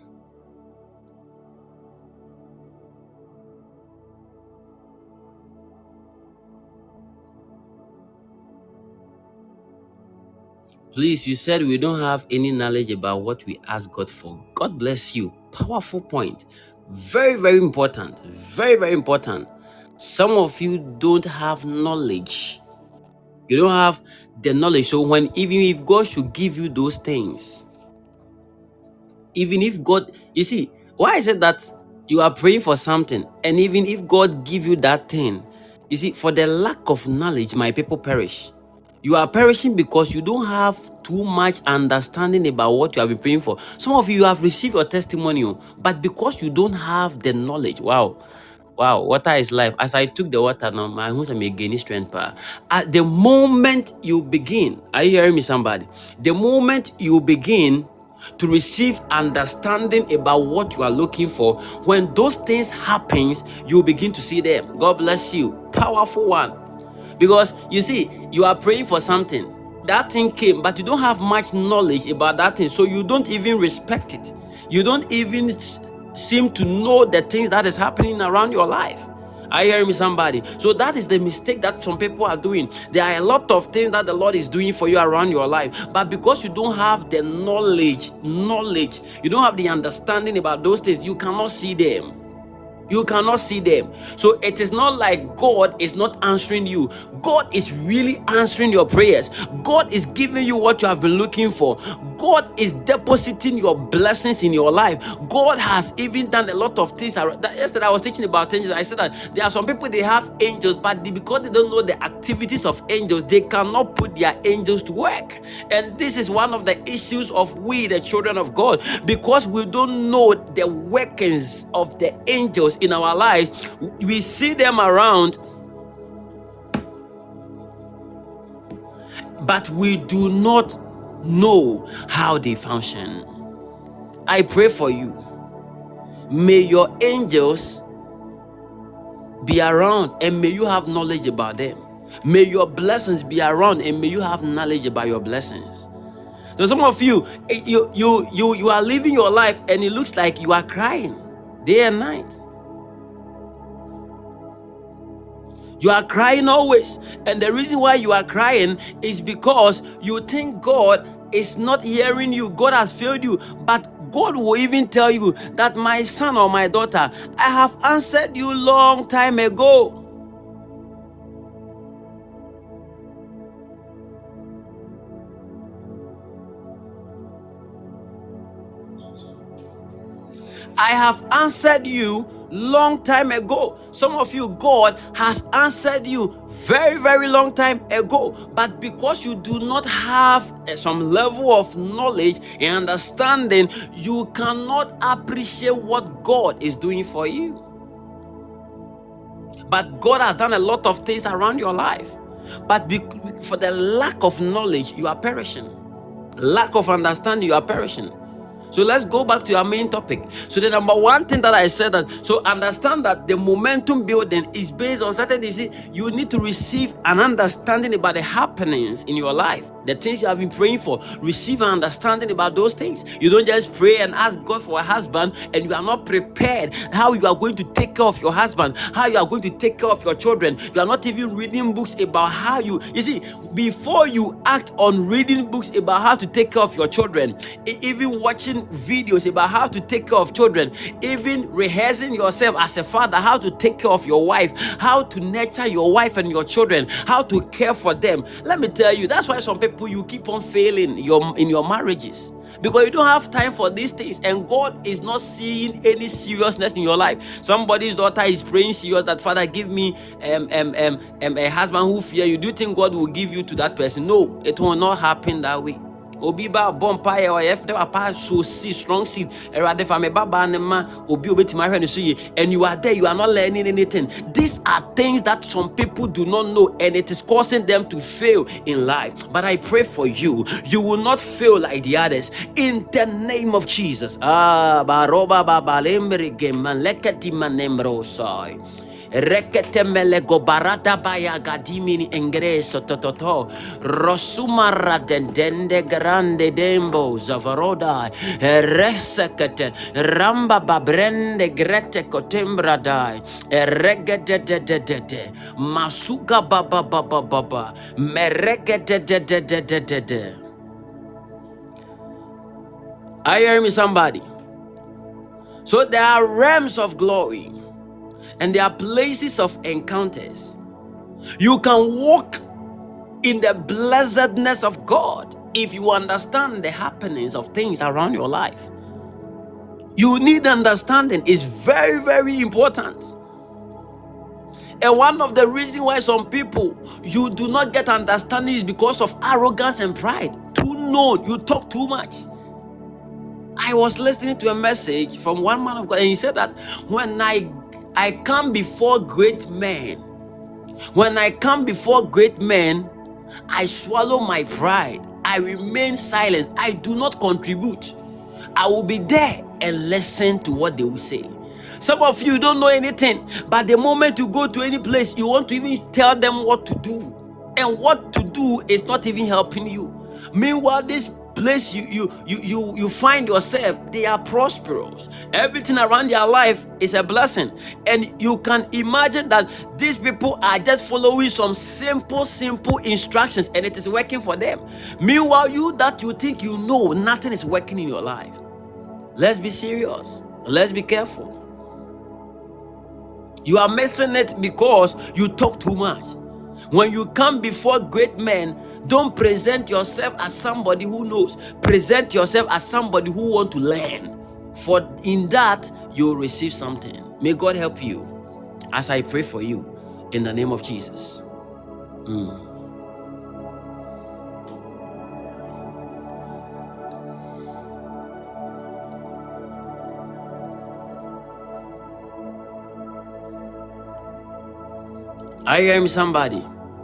Please, you said we don't have any knowledge about what we ask God for. God bless you. Powerful point. Very, very important. Very, very important. Some of you don't have knowledge. You don't have the knowledge. So when, even if God should give you those things, even if God, you see, why is it that you are praying for something, and even if God give you that thing, you see, for the lack of knowledge, my people perish. You are perishing because you don't have too much understanding about what you have been praying for. Some of you have received your testimony, but because you don't have the knowledge, wow, wow, water is life. As I took the water now, my hands are gaining strength. At the moment you begin, are you hearing me, somebody? The moment you begin, to receive understanding about what you are looking for. When those things happens, you begin to see them. God bless you. Powerful one. Because you see, you are praying for something. That thing came, but you don't have much knowledge about that thing, so you don't even respect it. You don't even s- seem to know the things that is happening around your life. Are you hearing me, somebody? So that is the mistake that some people are doing. There are a lot of things that the Lord is doing for you around your life, but because you don't have the knowledge, knowledge, you don't have the understanding about those things, you cannot see them. You cannot see them. So it is not like God is not answering you. God is really answering your prayers. God is giving you what you have been looking for. God is depositing your blessings in your life. God has even done a lot of things. Yesterday I was teaching about angels. I said that there are some people, they have angels, but they, because they don't know the activities of angels, they cannot put their angels to work. And this is one of the issues of we, the children of God, because we don't know the workings of the angels in our lives. We see them around, but we do not know how they function. I pray for you. May your angels be around and may you have knowledge about them. May your blessings be around and may you have knowledge about your blessings. So some of you, you you you you are living your life and it looks like you are crying day and night. You are crying always. And the reason why you are crying is because you think God is not hearing you. God has failed you. But God will even tell you that, my son or my daughter, I have answered you long time ago. I have answered you long time ago. Some of you, God has answered you very, very long time ago. But because you do not have uh, some level of knowledge and understanding, you cannot appreciate what God is doing for you. But God has done a lot of things around your life. But be- for the lack of knowledge, you are perishing. Lack of understanding, you are perishing. So let's go back to our main topic. So the number one thing that I said, that so understand that the momentum building is based on certain things. You need to receive an understanding about the happenings in your life, the things you have been praying for. Receive an understanding about those things. You don't just pray and ask God for a husband and you are not prepared how you are going to take care of your husband, how you are going to take care of your children. You are not even reading books about how you, you see, before you act on reading books about how to take care of your children, even watching videos about how to take care of children, even rehearsing yourself as a father, how to take care of your wife, how to nurture your wife and your children, how to care for them. Let me tell you, that's why some people, you keep on failing your in your marriages, because you don't have time for these things, and God is not seeing any seriousness in your life. Somebody's daughter is praying serious that, Father, give me um, um, um, um, a husband who fear you. Do you think God will give you to that person? No, it will not happen that way. Obi ba bompire or if they are so see strong seed erade fa me baba ne ma obi obetima hwe ne so ye, and you are there, you are not learning anything. These are things that some people do not know, and it is causing them to fail in life. But I pray for you, you will not fail like the others in the name of Jesus. Ah, baroba baba lembre geman lekati manembro sai. Reketemele gobarata baya gadimini engreso tototo rosumara dendende grande dembo zavaroda resekete ramba babrende grete kotembra dai regede de de de de masuka baba baba baba meregede de de de de de de. Are you hearing me, somebody? So there are realms of glory and there are places of encounters. You can walk in the blessedness of God if you understand the happenings of things around your life. You need understanding. It's very, very important. And one of the reasons why some people, you do not get understanding is because of arrogance and pride. Too known, you talk too much. I was listening to a message from one man of God, and he said that when I I come before great men, when I come before great men, I swallow my pride. I remain silent. I do not contribute. I will be there and listen to what they will say. Some of you don't know anything, but the moment you go to any place, you want to even tell them what to do. And what to do is not even helping you. Meanwhile, this place you you you you, you find yourself, they are prosperous. Everything around their life is a blessing. And you can imagine that these people are just following some simple, simple instructions, and it is working for them. Meanwhile, you that you think you know, nothing is working in your life. Let's be serious. Let's be careful. You are missing it because you talk too much. When you come before great men, don't present yourself as somebody who knows. Present yourself as somebody who wants to learn. For in that, you'll receive something. May God help you as I pray for you in the name of Jesus. Mm. Are you hearing somebody?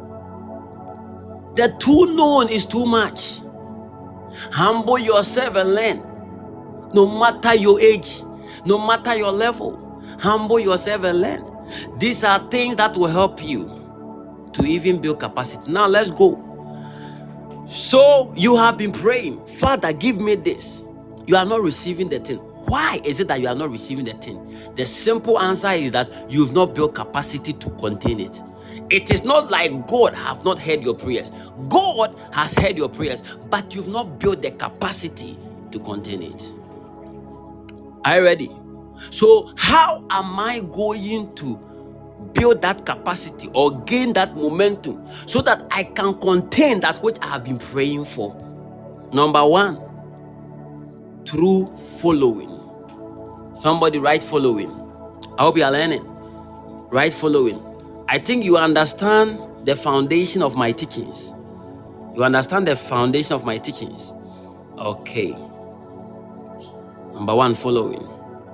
The too known is too much. Humble yourself and learn. No matter your age, no matter your level, humble yourself and learn. These are things that will help you to even build capacity. Now let's go. So you have been praying, Father, give me this. You are not receiving the thing. Why is it that you are not receiving the thing? The simple answer is that you've not built capacity to contain it. It is not like God have not heard your prayers. God has heard your prayers, but you've not built the capacity to contain it. Are you ready? So how am I going to build that capacity or gain that momentum so that I can contain that which I have been praying for? Number one, through following. Somebody write following. I hope you are learning. Write following. I think you understand the foundation of my teachings. You understand the foundation of my teachings. Okay. Number one, following.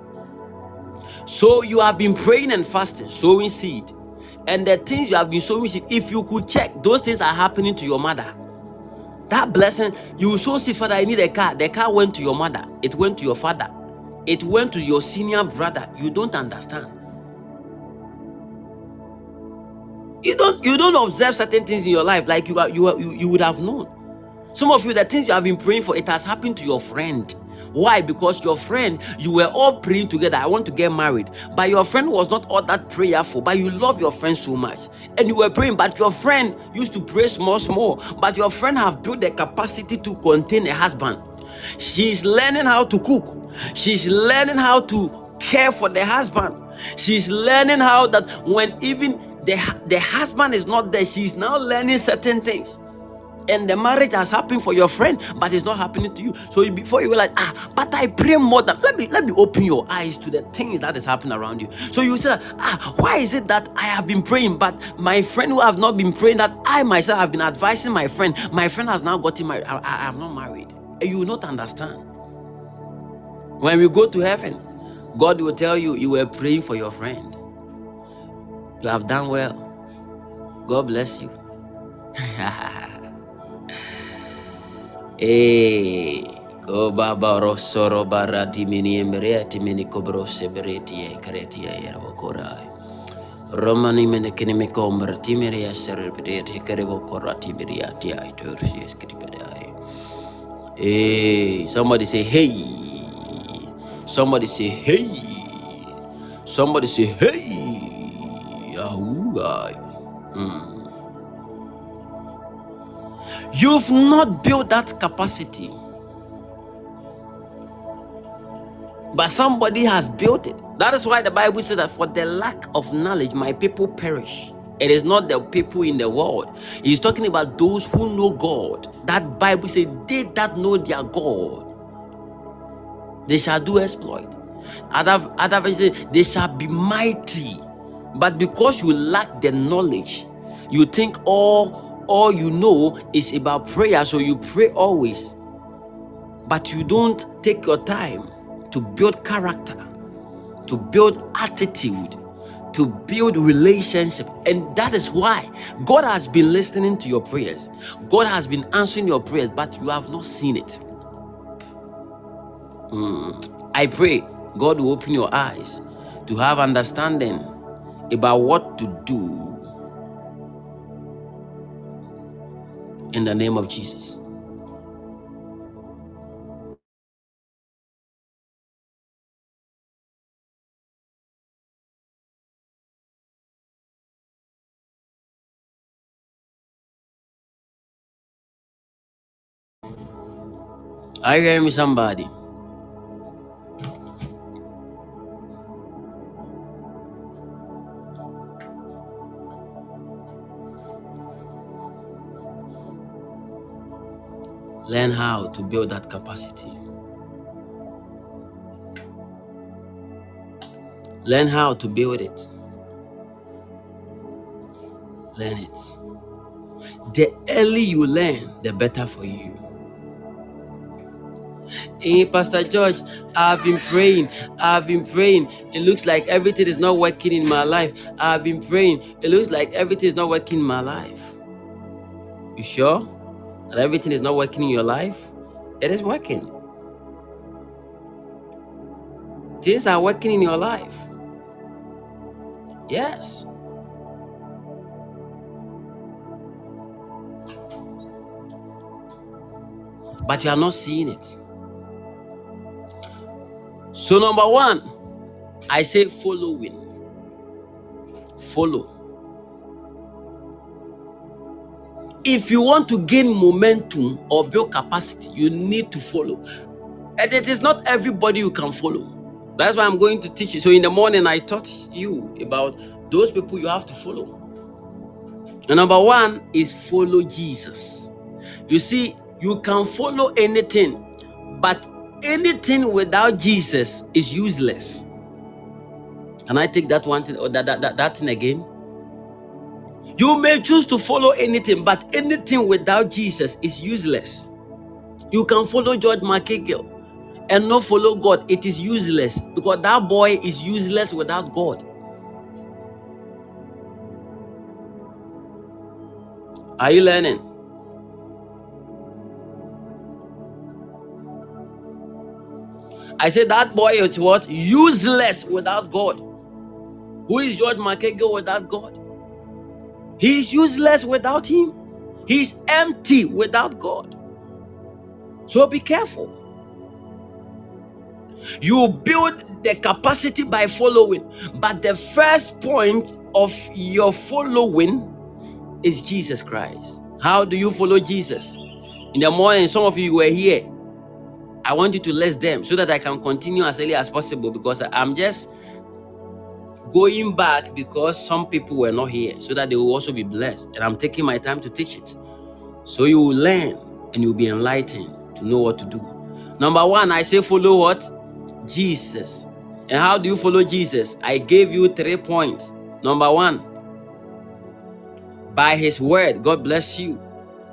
So you have been praying and fasting, sowing seed. And the things you have been sowing seed, if you could check, those things are happening to your mother. That blessing, you sow seed, Father, I need a car. The car went to your mother. It went to your father. It went to your senior brother. You don't understand. You don't you don't observe certain things in your life like you are, you, are, you you would have known. Some of you, the things you have been praying for, it has happened to your friend. Why? Because your friend, you were all praying together, I want to get married. But your friend was not all that prayerful, but you love your friend so much. And you were praying, but your friend used to pray small, small. But your friend have built the capacity to contain a husband. She's learning how to cook. She's learning how to care for the husband. She's learning how that when even the, the husband is not there, she's now learning certain things. And the marriage has happened for your friend, but it's not happening to you. So before you were like, ah, but I pray more than, let me let me open your eyes to the things that is happening around you. So you say, ah, why is it that I have been praying, but my friend who have not been praying, that I myself have been advising my friend, my friend has now gotten married, I, I am not married. And you will not understand. When we go to heaven, God will tell you, you were praying for your friend. You have done well. God bless you. Eh, go baba rosoro barati mini embereti mini kobro sebereti e kareti e rabokorai. Romani mene kini me komra timeria serebeti karebo korati beriati ai torsi eskripedai. Eh, somebody say hey. Somebody say hey. Somebody say hey. Yahuwah. Hmm. You've not built that capacity, but somebody has built it. That is why the Bible says that for the lack of knowledge, my people perish. It is not the people in the world. He's talking about those who know God. That Bible says, they that know their God, they shall do exploit. Other, other verses say, they shall be mighty. But because you lack the knowledge, you think all All you know is about prayer, so you pray always. But you don't take your time to build character, to build attitude, to build relationship. And that is why God has been listening to your prayers. God has been answering your prayers, but you have not seen it. Mm. I pray God will open your eyes to have understanding about what to do in the name of Jesus. Are you hearing me, somebody? Learn how to build that capacity. Learn how to build it. Learn it. The earlier you learn, the better for you. Hey, Pastor George, I've been praying. I've been praying. It looks like everything is not working in my life. I've been praying. It looks like everything is not working in my life. You sure that everything is not working in your life? It is working. Things are working in your life. Yes. But you are not seeing it. So number one, I say following. Follow. If you want to gain momentum or build capacity, you need to follow. And it is not everybody you can follow. That's why I'm going to teach you. So in the morning, I taught you about those people you have to follow. And number one is follow Jesus. You see, you can follow anything, but anything without Jesus is useless. Can I take that one thing or that, that, that, that thing again? You may choose to follow anything, but anything without Jesus is useless. You can follow George McEagle and not follow God. It is useless because that boy is useless without God. Are you learning? I said that boy is what? Useless without God. Who is George McEagle without God? He is useless without him. He is empty without God. So be careful. You build the capacity by following, but the first point of your following is Jesus Christ. How do you follow Jesus? In the morning, some of you were here. I want you to list them so that I can continue as early as possible, because I'm just going back because some people were not here so that they will also be blessed. And I'm taking my time to teach it. So you will learn and you'll be enlightened to know what to do. Number one, I say follow what? Jesus. And how do you follow Jesus? I gave you three points. Number one, by his word. God bless you.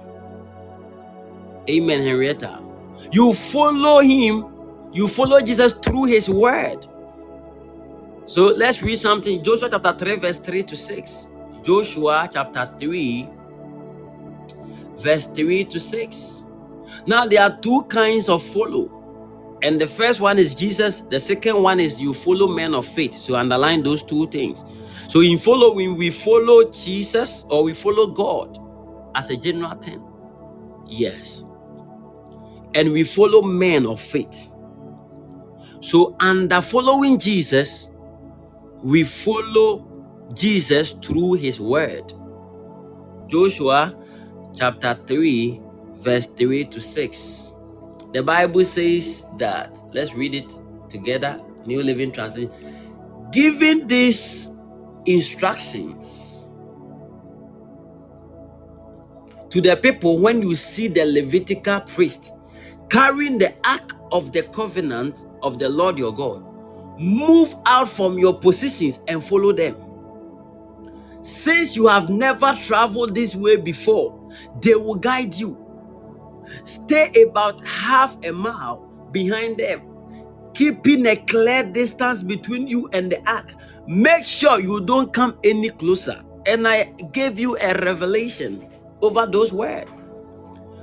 Amen, Henrietta. You follow him. You follow Jesus through his word. So let's read something. Joshua chapter three, verse three to six. Joshua chapter three, verse three to six. Now there are two kinds of follow. And the first one is Jesus. The second one is you follow men of faith. So underline those two things. So in following, we follow Jesus or we follow God as a general term. Yes. And we follow men of faith. So under following Jesus, we follow Jesus through his word. Joshua chapter three, verse three to six. The Bible says that, let's read it together, New Living Translation. Giving these instructions to the people when you see the Levitical priest carrying the ark of the covenant of the Lord your God, move out from your positions and follow them. Since you have never traveled this way before, they will guide you. Stay about half a mile behind them, keeping a clear distance between you and the ark. Make sure you don't come any closer. And I gave you a revelation over those words.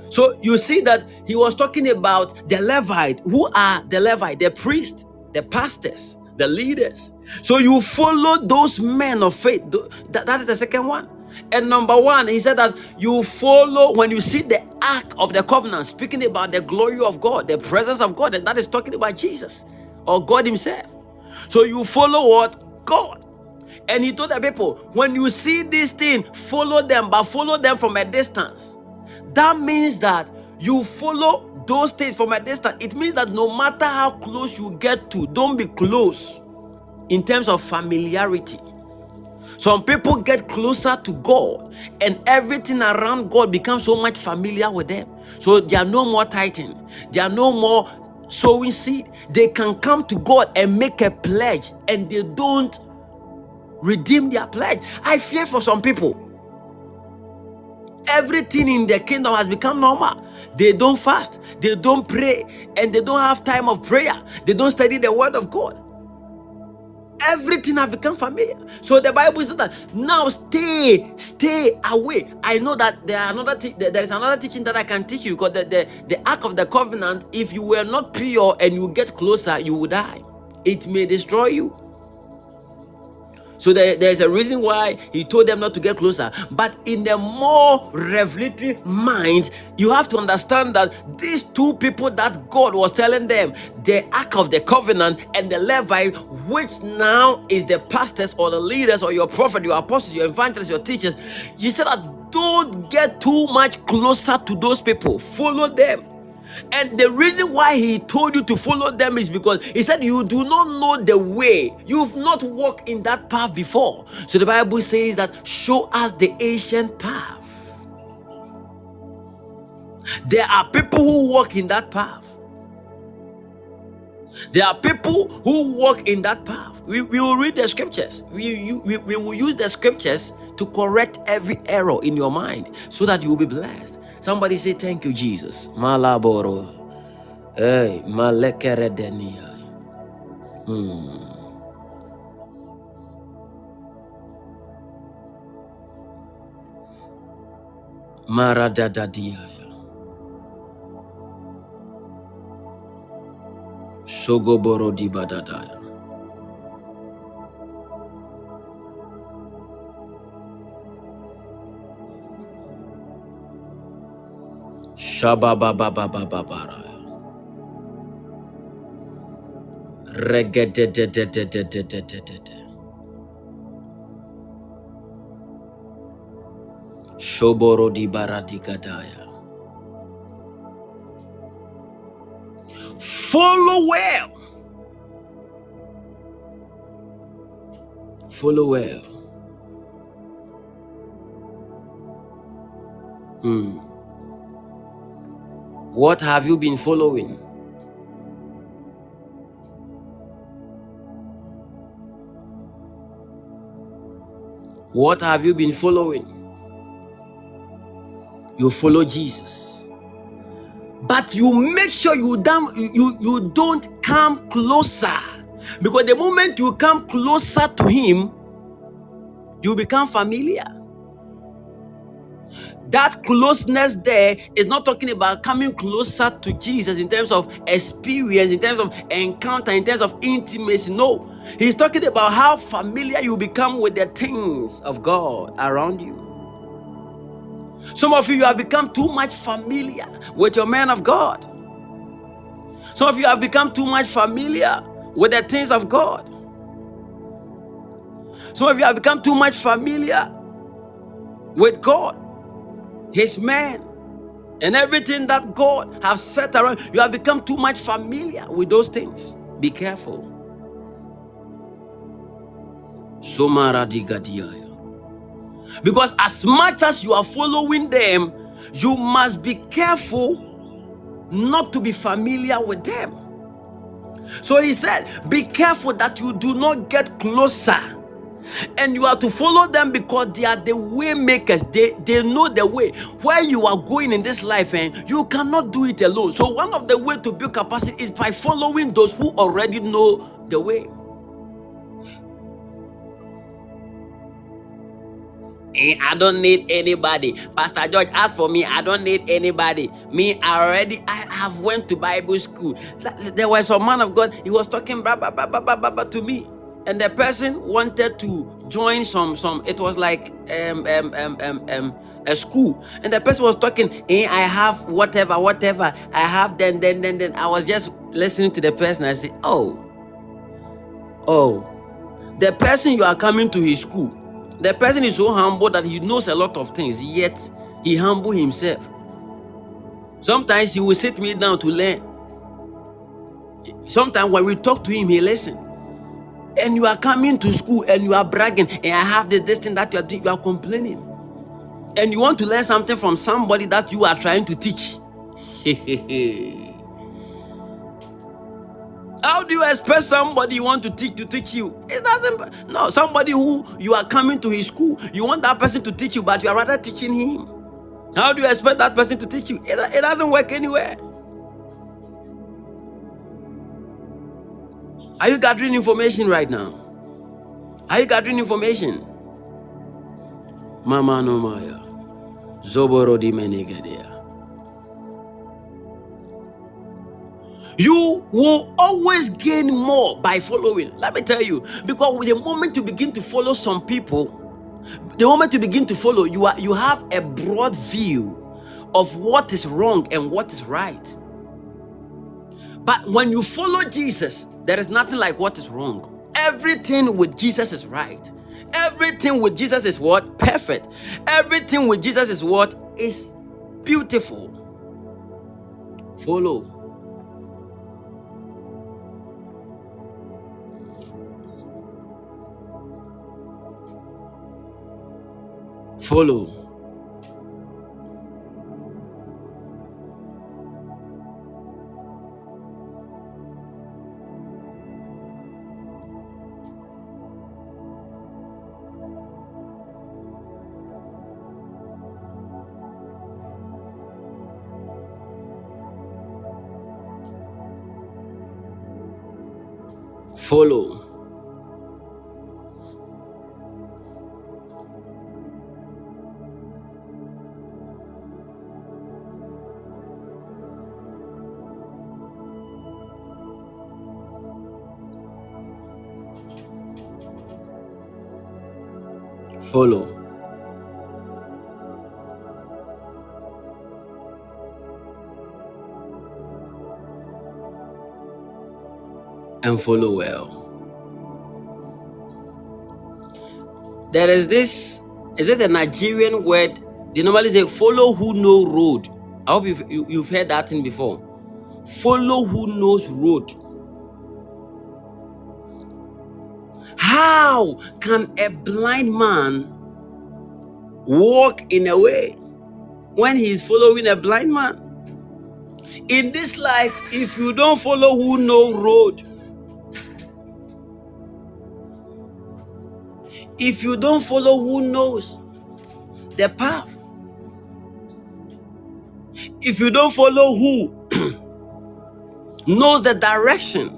So you see that he was talking about the Levite. Who are the Levite? The priests, the pastors, the leaders. So you follow those men of faith. That, that is the second one. And number one, he said that you follow when you see the ark of the covenant, speaking about the glory of God, the presence of God, and that is talking about Jesus or God himself. So you follow what? God. And he told the people, when you see this thing, follow them, but follow them from a distance. That means that you follow those things from a distance. It means that no matter how close you get to, don't be close in terms of familiarity. Some people get closer to God and everything around God becomes so much familiar with them. So they are no more tithing. They are no more sowing seed. They can come to God and make a pledge and they don't redeem their pledge. I fear for some people. Everything in the kingdom has become normal. They don't fast, they don't pray, and they don't have time of prayer. They don't study the word of God. Everything has become familiar. So the Bible says that now stay, stay away. I know that there are another te- there is another teaching that I can teach you, because the, the, the Ark of the Covenant, if you were not pure and you get closer, you will die. It may destroy you. So there, there's a reason why he told them not to get closer. But in a more revelatory mind, you have to understand that these two people that God was telling them, the Ark of the Covenant and the Levite, which now is the pastors or the leaders or your prophet, your apostles, your evangelists, your teachers, you said that don't get too much closer to those people. Follow them. And the reason why he told you to follow them is because he said you do not know the way. You've not walked in that path before. So the Bible says that show us the ancient path. There are people who walk in that path. There are people who walk in that path. We, we will read the scriptures. We, we, we will use the scriptures to correct every error in your mind so that you will be blessed. Somebody say, thank you, Jesus. Malaboro. Hey, malekeredenia. Hmm. Maradadadia. Sogoboro di badadaya. Shababababababara. Regededededededededede. Shoboro di baradigadaya. Follow well. Follow well. Hmm. What have you been following? What have you been following? You follow Jesus. But you make sure you don't, you, you don't come closer. Because the moment you come closer to him, you become familiar. That closeness there is not talking about coming closer to Jesus in terms of experience, in terms of encounter, in terms of intimacy. No, he's talking about how familiar you become with the things of God around you. Some of you, you have become too much familiar with your man of God. Some of you have become too much familiar with the things of God. Some of you have become too much familiar with God, his man, and everything that God has set around. You have become too much familiar with those things. Be careful. Because as much as you are following them, you must be careful not to be familiar with them. So he said, be careful that you do not get closer. And you are to follow them because they are the way makers. They, they know the way. Where you are going in this life, and you cannot do it alone. So one of the ways to build capacity is by following those who already know the way. Eh, I don't need anybody. Pastor George, as for me, I don't need anybody. Me, I already, I have went to Bible school. There was a man of God, he was talking blah, blah, blah, blah, blah, blah, blah, to me. And the person wanted to join some, some, it was like um, um, um, um, um, a school. And the person was talking, eh, I have whatever, whatever. I have, then, then, then, then. I was just listening to the person. I said, oh, oh, the person you are coming to his school, the person is so humble that he knows a lot of things, yet he humble himself. Sometimes he will sit me down to learn. Sometimes when we talk to him, he listens. And you are coming to school and you are bragging, and I have the this thing that you are doing, you are complaining. And you want to learn something from somebody that you are trying to teach. How do you expect somebody you want to teach to teach you? It doesn't. No, somebody who you are coming to his school, you want that person to teach you, but you are rather teaching him. How do you expect that person to teach you? It, it doesn't work anywhere. Are you gathering information right now? Are you gathering information? Mama no Maya. Zoboro di Menegedea. You will always gain more by following. Let me tell you, because with the moment you begin to follow some people, the moment you begin to follow, you are you have a broad view of what is wrong and what is right. But when you follow Jesus, there is nothing like what is wrong. Everything with Jesus is right. Everything with Jesus is what? Perfect. Everything with Jesus is what? Is beautiful. Follow. Follow. Follow. Follow. And follow well. There is this, is it a Nigerian word? They normally say, follow who know road. I hope you've, you, you've heard that thing before. Follow who knows road. How can a blind man walk in a way when he is following a blind man? In this life, if you don't follow who know road, if you don't follow who knows the path, if you don't follow who knows the direction,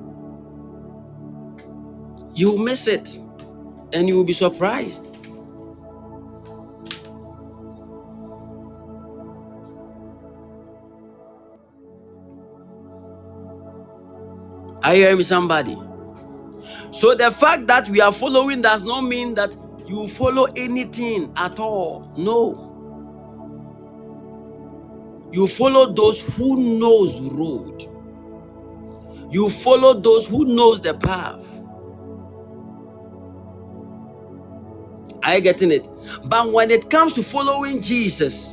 you will miss it and you will be surprised. Are you hearing me, somebody? So the fact that we are following does not mean that you follow anything at all. No. You follow those who knows road. You follow those who knows the path. Are you getting it? But when it comes to following Jesus,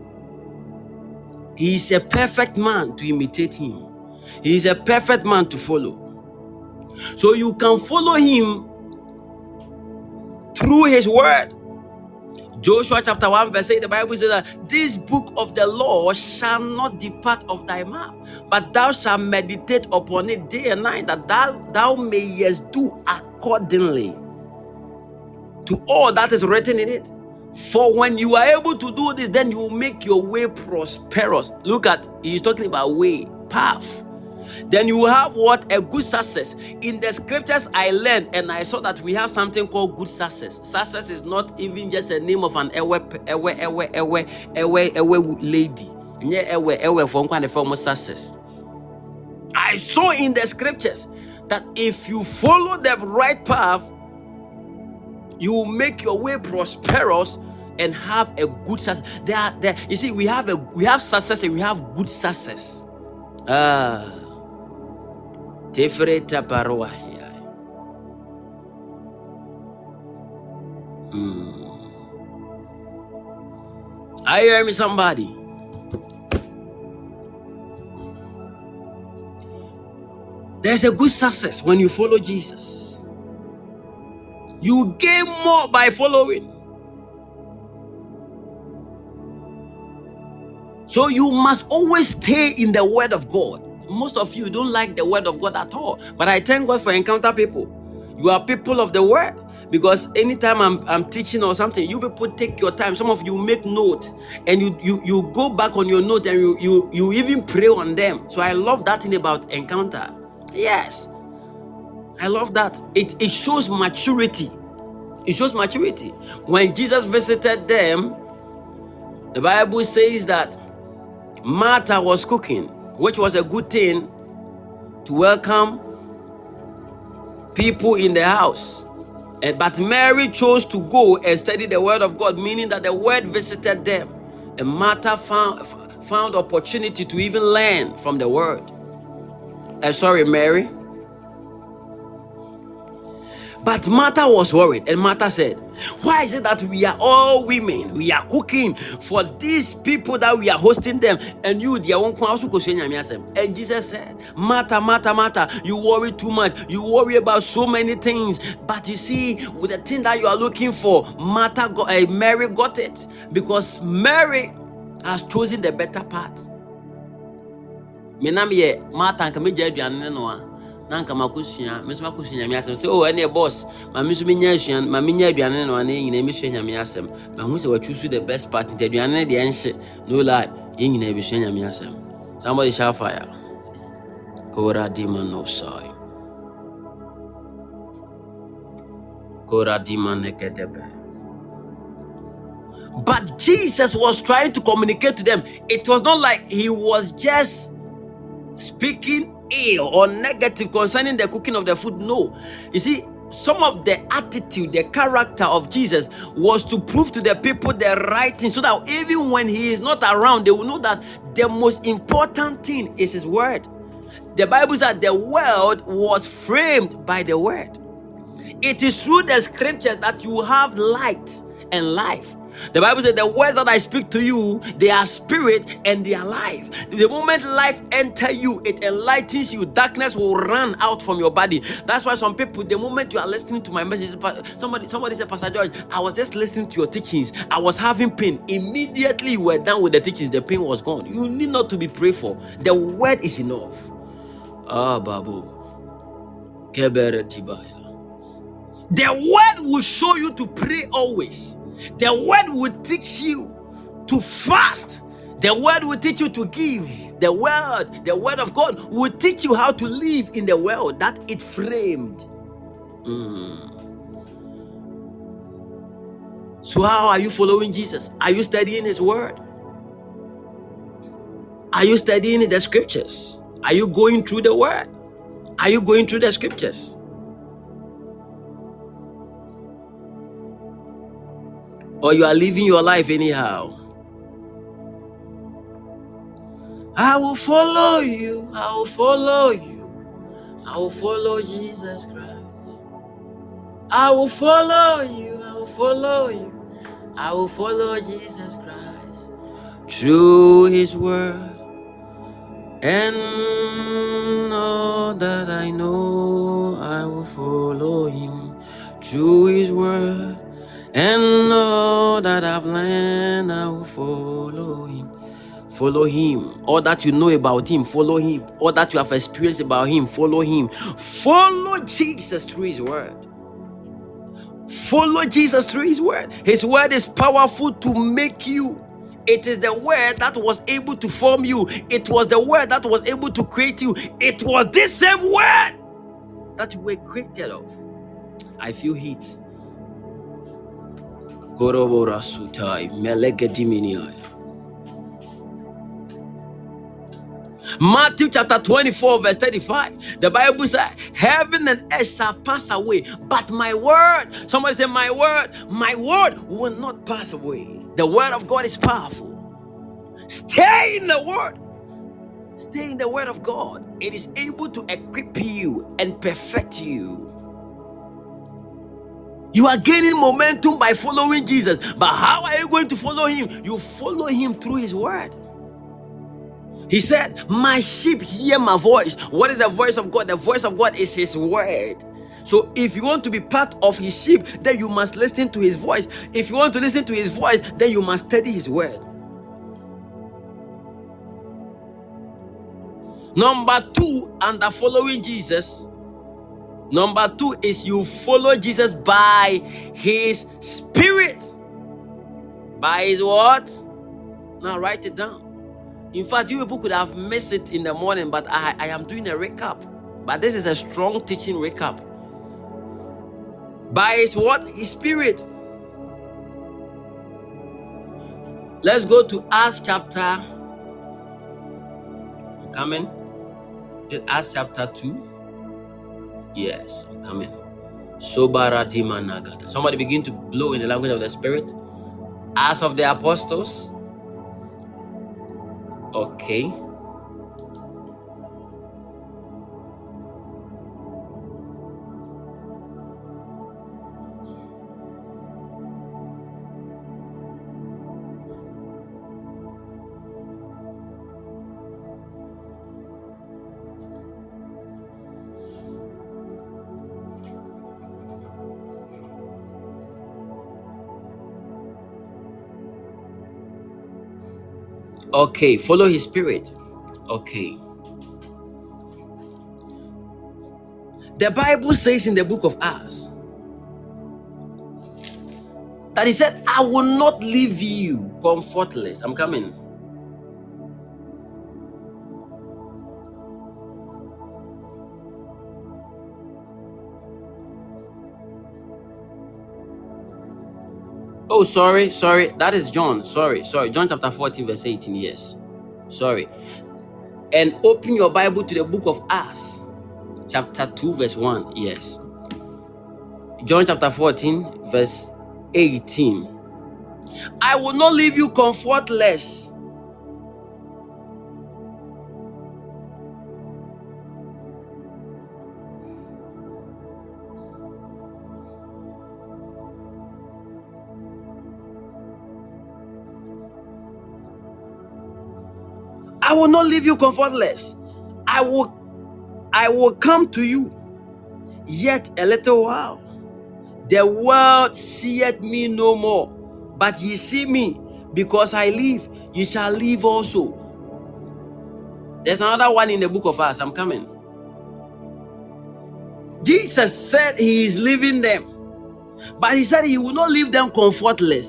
he is a perfect man to imitate him. He is a perfect man to follow. So you can follow him through his word. Joshua chapter one verse eight, the Bible says that this book of the law shall not depart of thy mouth, but thou shalt meditate upon it day and night, that thou, thou mayest do accordingly to all that is written in it. For when you are able to do this, then you will make your way prosperous. Look at, he's talking about way, path. then you have what? A good success. In the scriptures I learned and I saw that we have something called good success. Success is not even just a name of an ewe ewe ewe ewe ewe ewe lady. Ewe ewe for one form of success. I saw in the scriptures that if you follow the right path, you will make your way prosperous and have a good success. There, are, there. You see, we have a we have success and we have good success. Ah, tefre taparoa here. Hmm. Are you hearing me, somebody? There's a good success when you follow Jesus. You gain more by following. So you must always stay in the word of God. Most of you don't like the word of God at all. But I thank God for Encounter people. You are people of the word. Because anytime I'm, I'm teaching or something, you people take your time. Some of you make notes and you, you, you go back on your note and you, you, you even pray on them. So I love that thing about Encounter. Yes. I love that. It, it shows maturity. It shows maturity. When Jesus visited them, the Bible says that Martha was cooking, which was a good thing to welcome people in the house. But Mary chose to go and study the word of God, meaning that the word visited them. And Martha found, found opportunity to even learn from the word. Uh, sorry, Mary. But Martha was worried, and Martha said, why is it that we are all women? We are cooking for these people that we are hosting them, and you, their own and Jesus said, Martha, Martha, Martha, you worry too much. You worry about so many things. But you see, with the thing that you are looking for, Martha got, uh, Mary got it, because Mary has chosen the better part. Martha Nanka makusia, mesma kusia nyamiasem. Say, oh, any boss, my miss minyashan, my minya duane no ane nyina misua nyamiasem. But who say we choose the best part in the duane the enche, no lie, yin nyina bisua nyamiasem. Somebody shall fire. Kora demon no soy. Kora demon nekedebe. But Jesus was trying to communicate to them. It was not like he was just speaking ill or negative concerning the cooking of the food. No. You see, some of the attitude, the character of Jesus was to prove to the people the right thing, so that even when he is not around, they will know that the most important thing is his word. The Bible says the world was framed by the word. It is through the scripture that you have light and life. The Bible said the words that I speak to you, they are spirit and they are life. The moment life enter you, it enlightens you. Darkness will run out from your body. That's why some people, the moment you are listening to my message, somebody, somebody said, Pastor George, I was just listening to your teachings. I was having pain. Immediately you were done with the teachings, the pain was gone. You need not to be prayed for. The word is enough. Ah, Babu. Kebere Tibaya. The word will show you to pray always. The word will teach you to fast. The word will teach you to give. The word, the word of God will teach you how to live in the world that it framed. Mm. So how are you following Jesus? Are you studying his word? Are you studying the scriptures? Are you going through the word? Are you going through the scriptures? Or you are living your life anyhow? I will follow you. I will follow you. I will follow Jesus Christ. I will follow you. I will follow you. I will follow Jesus Christ through his word. And all that I know, I will follow him through his word. And all that I've learned, I will follow him. Follow him. All that you know about him, follow him. All that you have experienced about him, follow him. Follow Jesus through his word. Follow Jesus through his word. His word is powerful to make you It is the word that was able to form you. It was the word that was able to create you. It was this same word that you were created of. I feel heat. Matthew chapter twenty-four, verse thirty-five. The Bible says, heaven and earth shall pass away, but my word, somebody say, my word, my word will not pass away. The word of God is powerful. Stay in the word. Stay in the word of God. It is able to equip you and perfect you. You are gaining momentum by following Jesus. But how are you going to follow him? You follow him through his word. He said, my sheep hear my voice. What is the voice of God? The voice of God is his word. So if you want to be part of his sheep, then you must listen to his voice. If you want to listen to his voice, then you must study his word. Number two, under following Jesus, number two is you follow Jesus by his spirit. By his what? Now write it down. In fact, you people could have missed it in the morning, but I, I am doing a recap. But this is a strong teaching recap. By his what? His spirit. Let's go to Acts chapter. I'm coming. Acts chapter two. Yes, I'm coming. Somebody begin to blow in the language of the spirit. Acts of the Apostles. Okay. Okay, follow his spirit. Okay. The Bible says in the book of Acts that he said, I will not leave you comfortless. I'm coming. Oh, sorry, sorry. That is John. Sorry, sorry. John chapter fourteen, verse eighteen. Yes. Sorry. And open your Bible to the book of Acts, chapter two, verse one. Yes. John chapter fourteen, verse eighteen. I will not leave you comfortless. I will not leave you comfortless. I will, I will come to you yet a little while. The world seeth me no more, but ye see me, because I live, ye shall live also. There's another one in the book of Acts. I'm coming. Jesus said he is leaving them, but he said he will not leave them comfortless.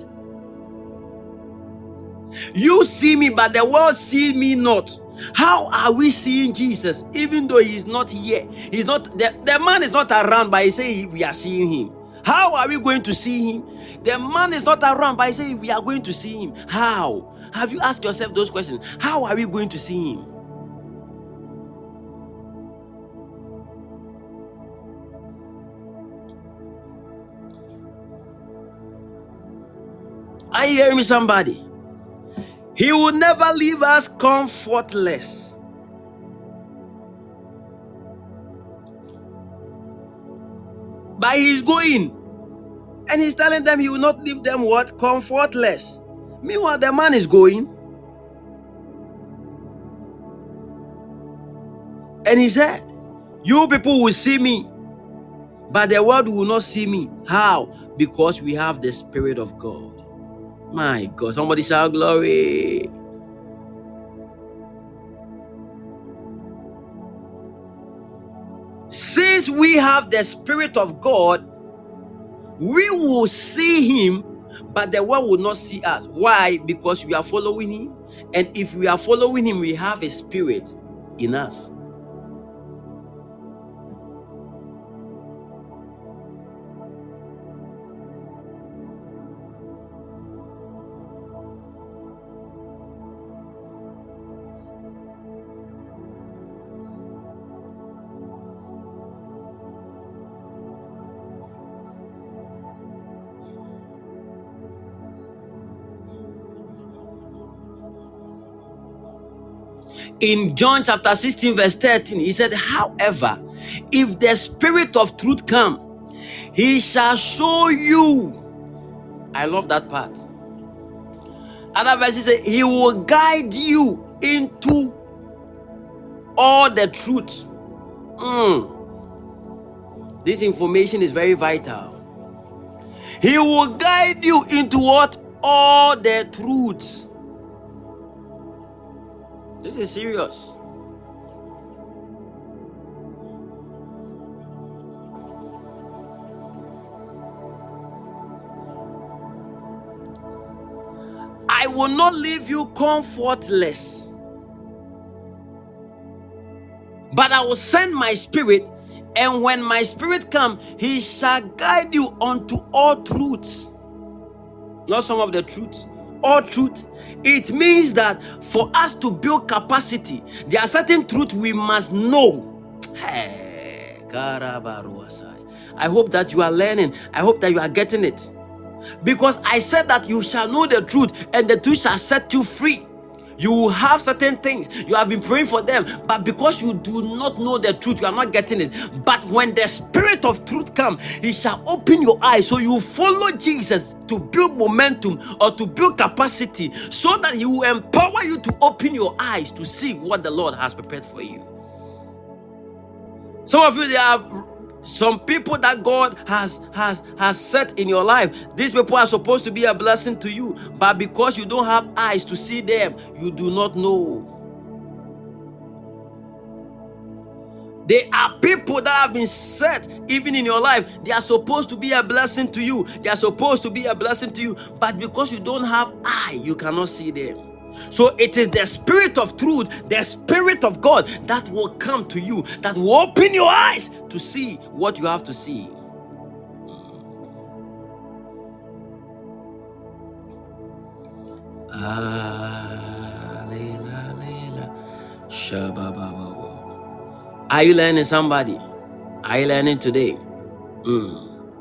You see me, but the world see me not. How are we seeing Jesus even though he is not here? He's not, the, the man is not around, but he say we are seeing him. How are we going to see him? The man is not around, but he say we are going to see him. How? Have you asked yourself those questions? How are we going to see him? Are you hearing me, somebody? He will never leave us comfortless. But he's going, and he's telling them he will not leave them what? Comfortless. Meanwhile, the man is going, and he said, you people will see me, but the world will not see me. How? Because we have the Spirit of God. My God, somebody shout glory. Since we have the Spirit of God, we will see him, but the world will not see us. Why? Because we are following him. And if we are following him, we have a spirit in us. In John chapter sixteen verse thirteen, he said, however, if the Spirit of truth come, he shall show you. I love that part. Other verses say, he will guide you into all the truth. Mm. This information is very vital. He will guide you into what? All the truths. This is serious. I will not leave you comfortless, but I will send my spirit, and when my spirit come, he shall guide you unto all truths. Not some of the truths, all truth. It means that for us to build capacity, there are certain truths we must know. Hey, I hope that you are learning. I hope that you are getting it. Because I said that you shall know the truth, and the truth shall set you free. You will have certain things. You have been praying for them, but because you do not know the truth, you are not getting it. But when the Spirit of truth comes, he shall open your eyes, so you follow Jesus to build momentum or to build capacity, so that he will empower you to open your eyes to see what the Lord has prepared for you. Some of you, there are some people that God has has has set in your life. These people are supposed to be a blessing to you, but because you don't have eyes to see them, you do not know. There are people that have been set even in your life. They are supposed to be a blessing to you. They are supposed to be a blessing to you, but because you don't have eye, you cannot see them. So it is the Spirit of truth, the Spirit of God, that will come to you, that will open your eyes to see what you have to see. Are you learning, somebody? Are you learning today? Mm.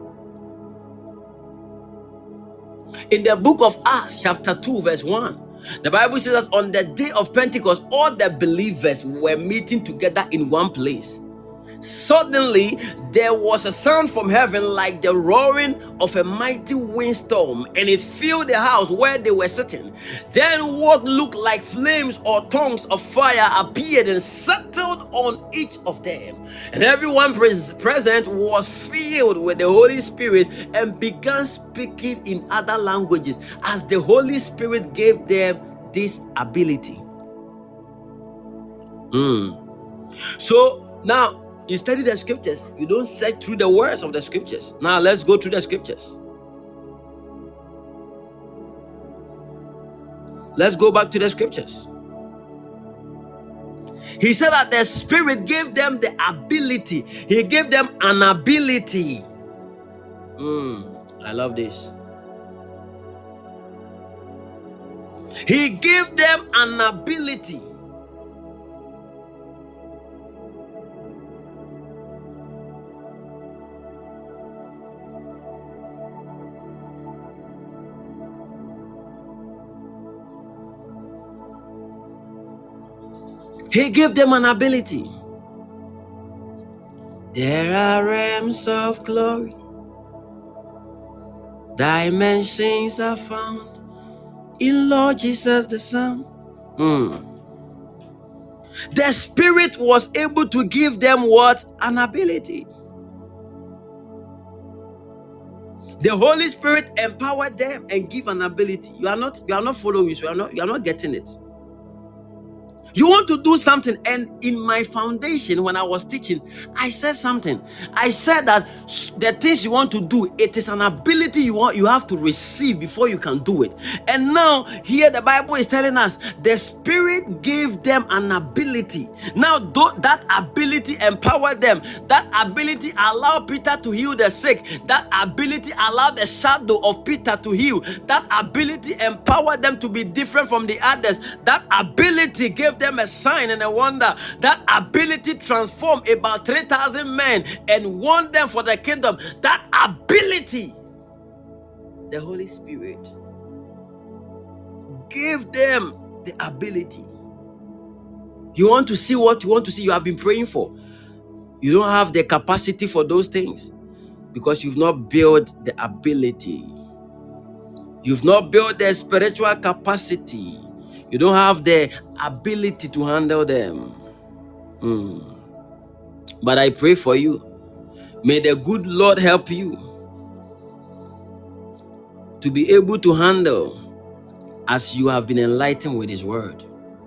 In the book of Acts, chapter two, verse one, the Bible says that on the day of Pentecost, all the believers were meeting together in one place. Suddenly, there was a sound from heaven like the roaring of a mighty windstorm, and it filled the house where they were sitting. Then what looked like flames or tongues of fire appeared and settled on each of them. And everyone pres- present was filled with the Holy Spirit and began speaking in other languages as the Holy Spirit gave them this ability. Mm. So now, you study the scriptures. You don't search through the words of the scriptures. Now let's go through the scriptures. Let's go back to the scriptures. He said that the Spirit gave them the ability. He gave them an ability. Mm, I love this. He gave them an ability. He gave them an ability. There are realms of glory. Dimensions are found in Lord Jesus the Son. Mm. The Spirit was able to give them what? An ability. The Holy Spirit empowered them and give an ability. You are not, you are not following, so you are not, you are not getting it. You want to do something, and in my foundation, when I was teaching, I said something. I said that the things you want to do, it is an ability you want, you have to receive before you can do it. And now here the Bible is telling us the Spirit gave them an ability. Now that ability empowered them. That ability allowed Peter to heal the sick. That ability allowed the shadow of Peter to heal. That ability empowered them to be different from the others. That ability gave them a sign and a wonder. That ability transformed about three thousand men and won them for the kingdom. That ability, the Holy Spirit gave them the ability. You want to see what you want to see, you have been praying for. You don't have the capacity for those things because you've not built the ability. You've not built the spiritual capacity. You don't have the ability to handle them. Mm. But I pray for you. May the good Lord help you to be able to handle as you have been enlightened with His word.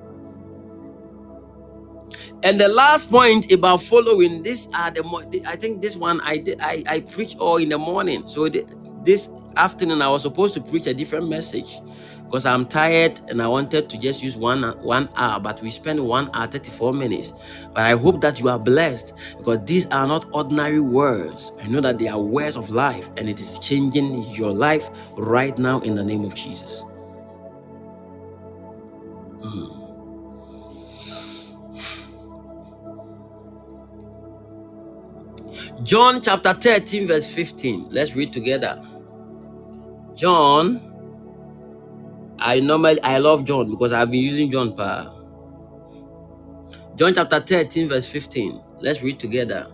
And the last point about following, this are the I think this one I did I, I preach all in the morning. So the, this afternoon I was supposed to preach a different message because I'm tired and I wanted to just use one one hour, but we spent one hour thirty-four minutes. But I hope that you are blessed because these are not ordinary words. I know that they are words of life, and it is changing your life right now in the name of Jesus. Mm. John chapter thirteen verse fifteen. Let's read together. John, I normally I love John because I've been using John pa. John chapter thirteen verse fifteen. Let's read together.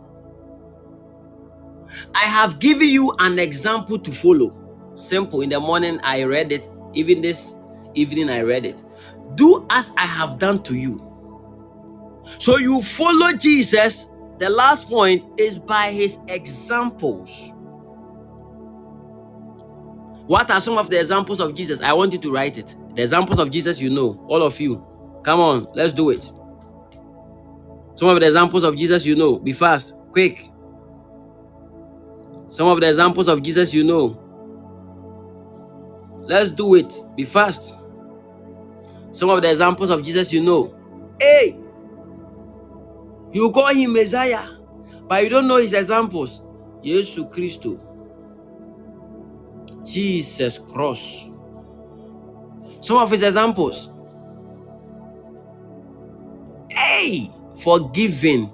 I have given you an example to follow. Simple. In the morning I read it. Even this evening I read it. Do as I have done to you. So you follow Jesus. The last point is by His examples. What are some of the examples of Jesus? I want you to write it. The examples of Jesus you know. All of you. Come on, let's do it. Some of the examples of Jesus you know. Be fast, quick. Some of the examples of Jesus you know. Let's do it. Be fast. Some of the examples of Jesus you know. Hey! You call Him Messiah, but you don't know His examples. Jesus Christo. Jesus cross. Some of His examples. Hey! Forgiving.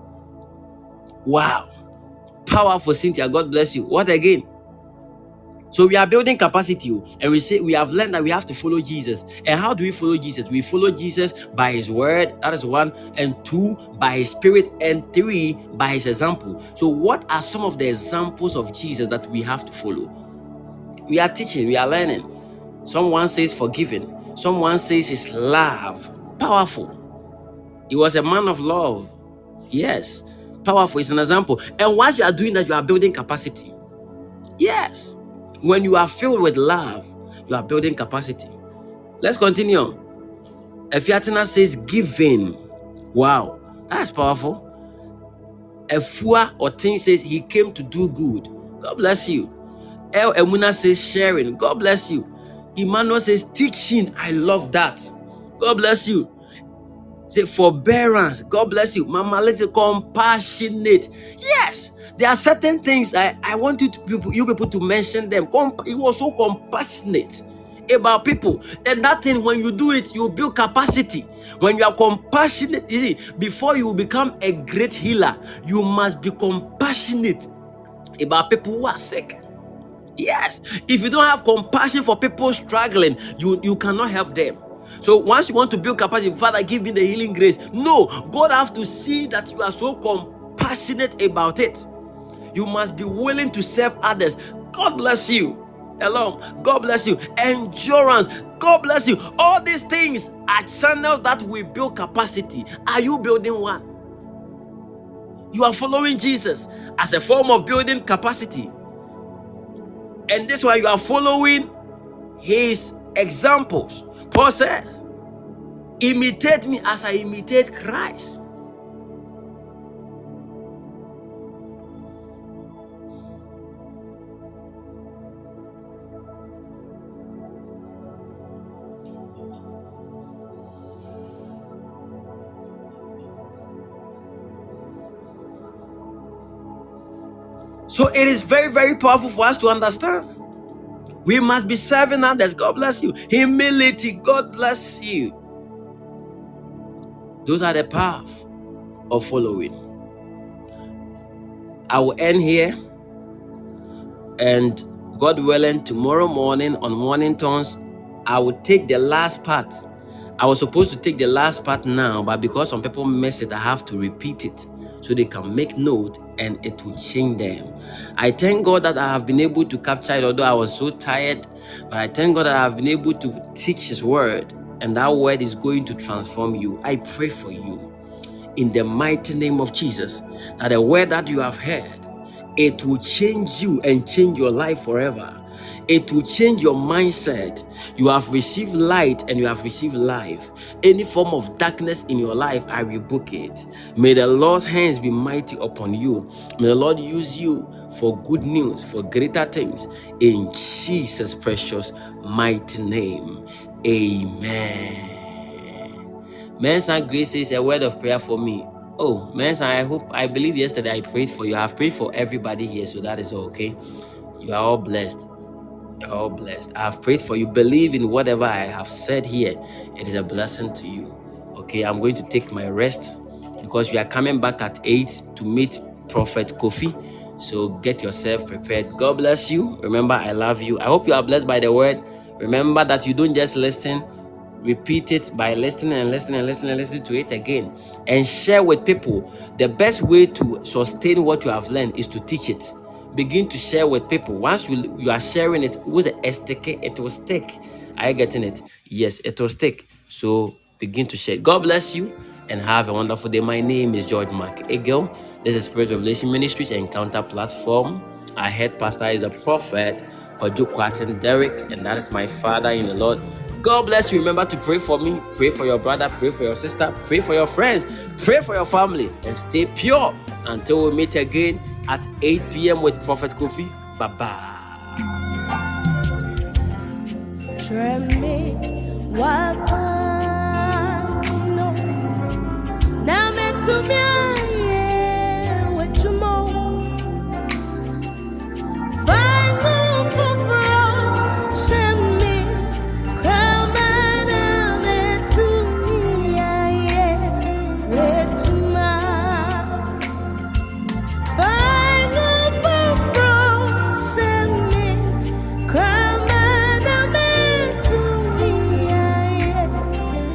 Wow. Powerful, Cynthia. God bless you. What again? So we are building capacity, and we say we have learned that we have to follow Jesus. And how do we follow Jesus? We follow Jesus by His word. That is one. And two, by His Spirit. And three, by His example. So what are some of the examples of Jesus that we have to follow? We are teaching, we are learning. Someone says forgiving. Someone says His love. Powerful. He was a man of love. Yes. Powerful is an example. And once you are doing that, you are building capacity. Yes. When you are filled with love, you are building capacity. Let's continue. Efiatina says giving. Wow, that's powerful. Efua or Ting says He came to do good. God bless you. El Emuna says sharing. God bless you. Emmanuel says teaching. I love that. God bless you. Say forbearance. God bless you. Mama, let's say compassionate. Yes. There are certain things I, I want you, to, people, you people to mention them. Comp- he was so compassionate about people. And that thing, when you do it, you build capacity. When you are compassionate, you see, before you become a great healer, you must be compassionate about people who are sick. Yes. If you don't have compassion for people struggling, you, you cannot help them. So once you want to build capacity, Father, give me the healing grace. No, God have to see that you are so compassionate about it. You must be willing to serve others. God bless you. Hello. God bless you. Endurance. God bless you. All these things are channels that will build capacity. Are you building one? You are following Jesus as a form of building capacity. And this is why you are following His examples. Paul says, Imitate me as I imitate Christ. So it is very, very powerful for us to understand. We must be serving others. God bless you. Humility. God bless you. Those are the paths of following. I will end here. And God willing, tomorrow morning on Morning Tones, I will take the last part. I was supposed to take the last part now, but because some people miss it, I have to repeat it so they can make note and it will change them. I thank God that I have been able to capture it, although I was so tired, but I thank God that I have been able to teach His word, and that word is going to transform you. I pray for you in the mighty name of Jesus that the word that you have heard, it will change you and change your life forever. It will change your mindset. You have received light and you have received life. Any form of darkness in your life, I rebuke it. May the Lord's hands be mighty upon you. May the Lord use you for good news, for greater things. In Jesus' precious mighty name. Amen. Men's and Grace is a word of prayer for me. Oh, Men's, I hope, I believe yesterday I prayed for you. I have prayed for everybody here, so that is okay. You are all blessed. You're all blessed. I have prayed for you. Believe in whatever I have said here. It is a blessing to you. Okay, I'm going to take my rest because we are coming back at eight to meet Prophet Kofi. So get yourself prepared. God bless you. Remember, I love you. I hope you are blessed by the word. Remember that you don't just listen. Repeat it by listening and listening and listening and listening to it again. And share with people. The best way to sustain what you have learned is to teach it. Begin to share with people. Once you, you are sharing it with a stick, it will stick. Are you getting it? Yes, it will stick. So begin to share. God bless you and have a wonderful day. My name is George McEagle. This is Spirit Revelation Ministries Encounter Platform. Our head pastor is the prophet Pajukwatan Derek, and that is my father in the Lord. God bless you. Remember to pray for me, pray for your brother, pray for your sister, pray for your friends, pray for your family, and stay pure until we meet again at eight p.m. with Prophet Kofi. Bye-bye. Now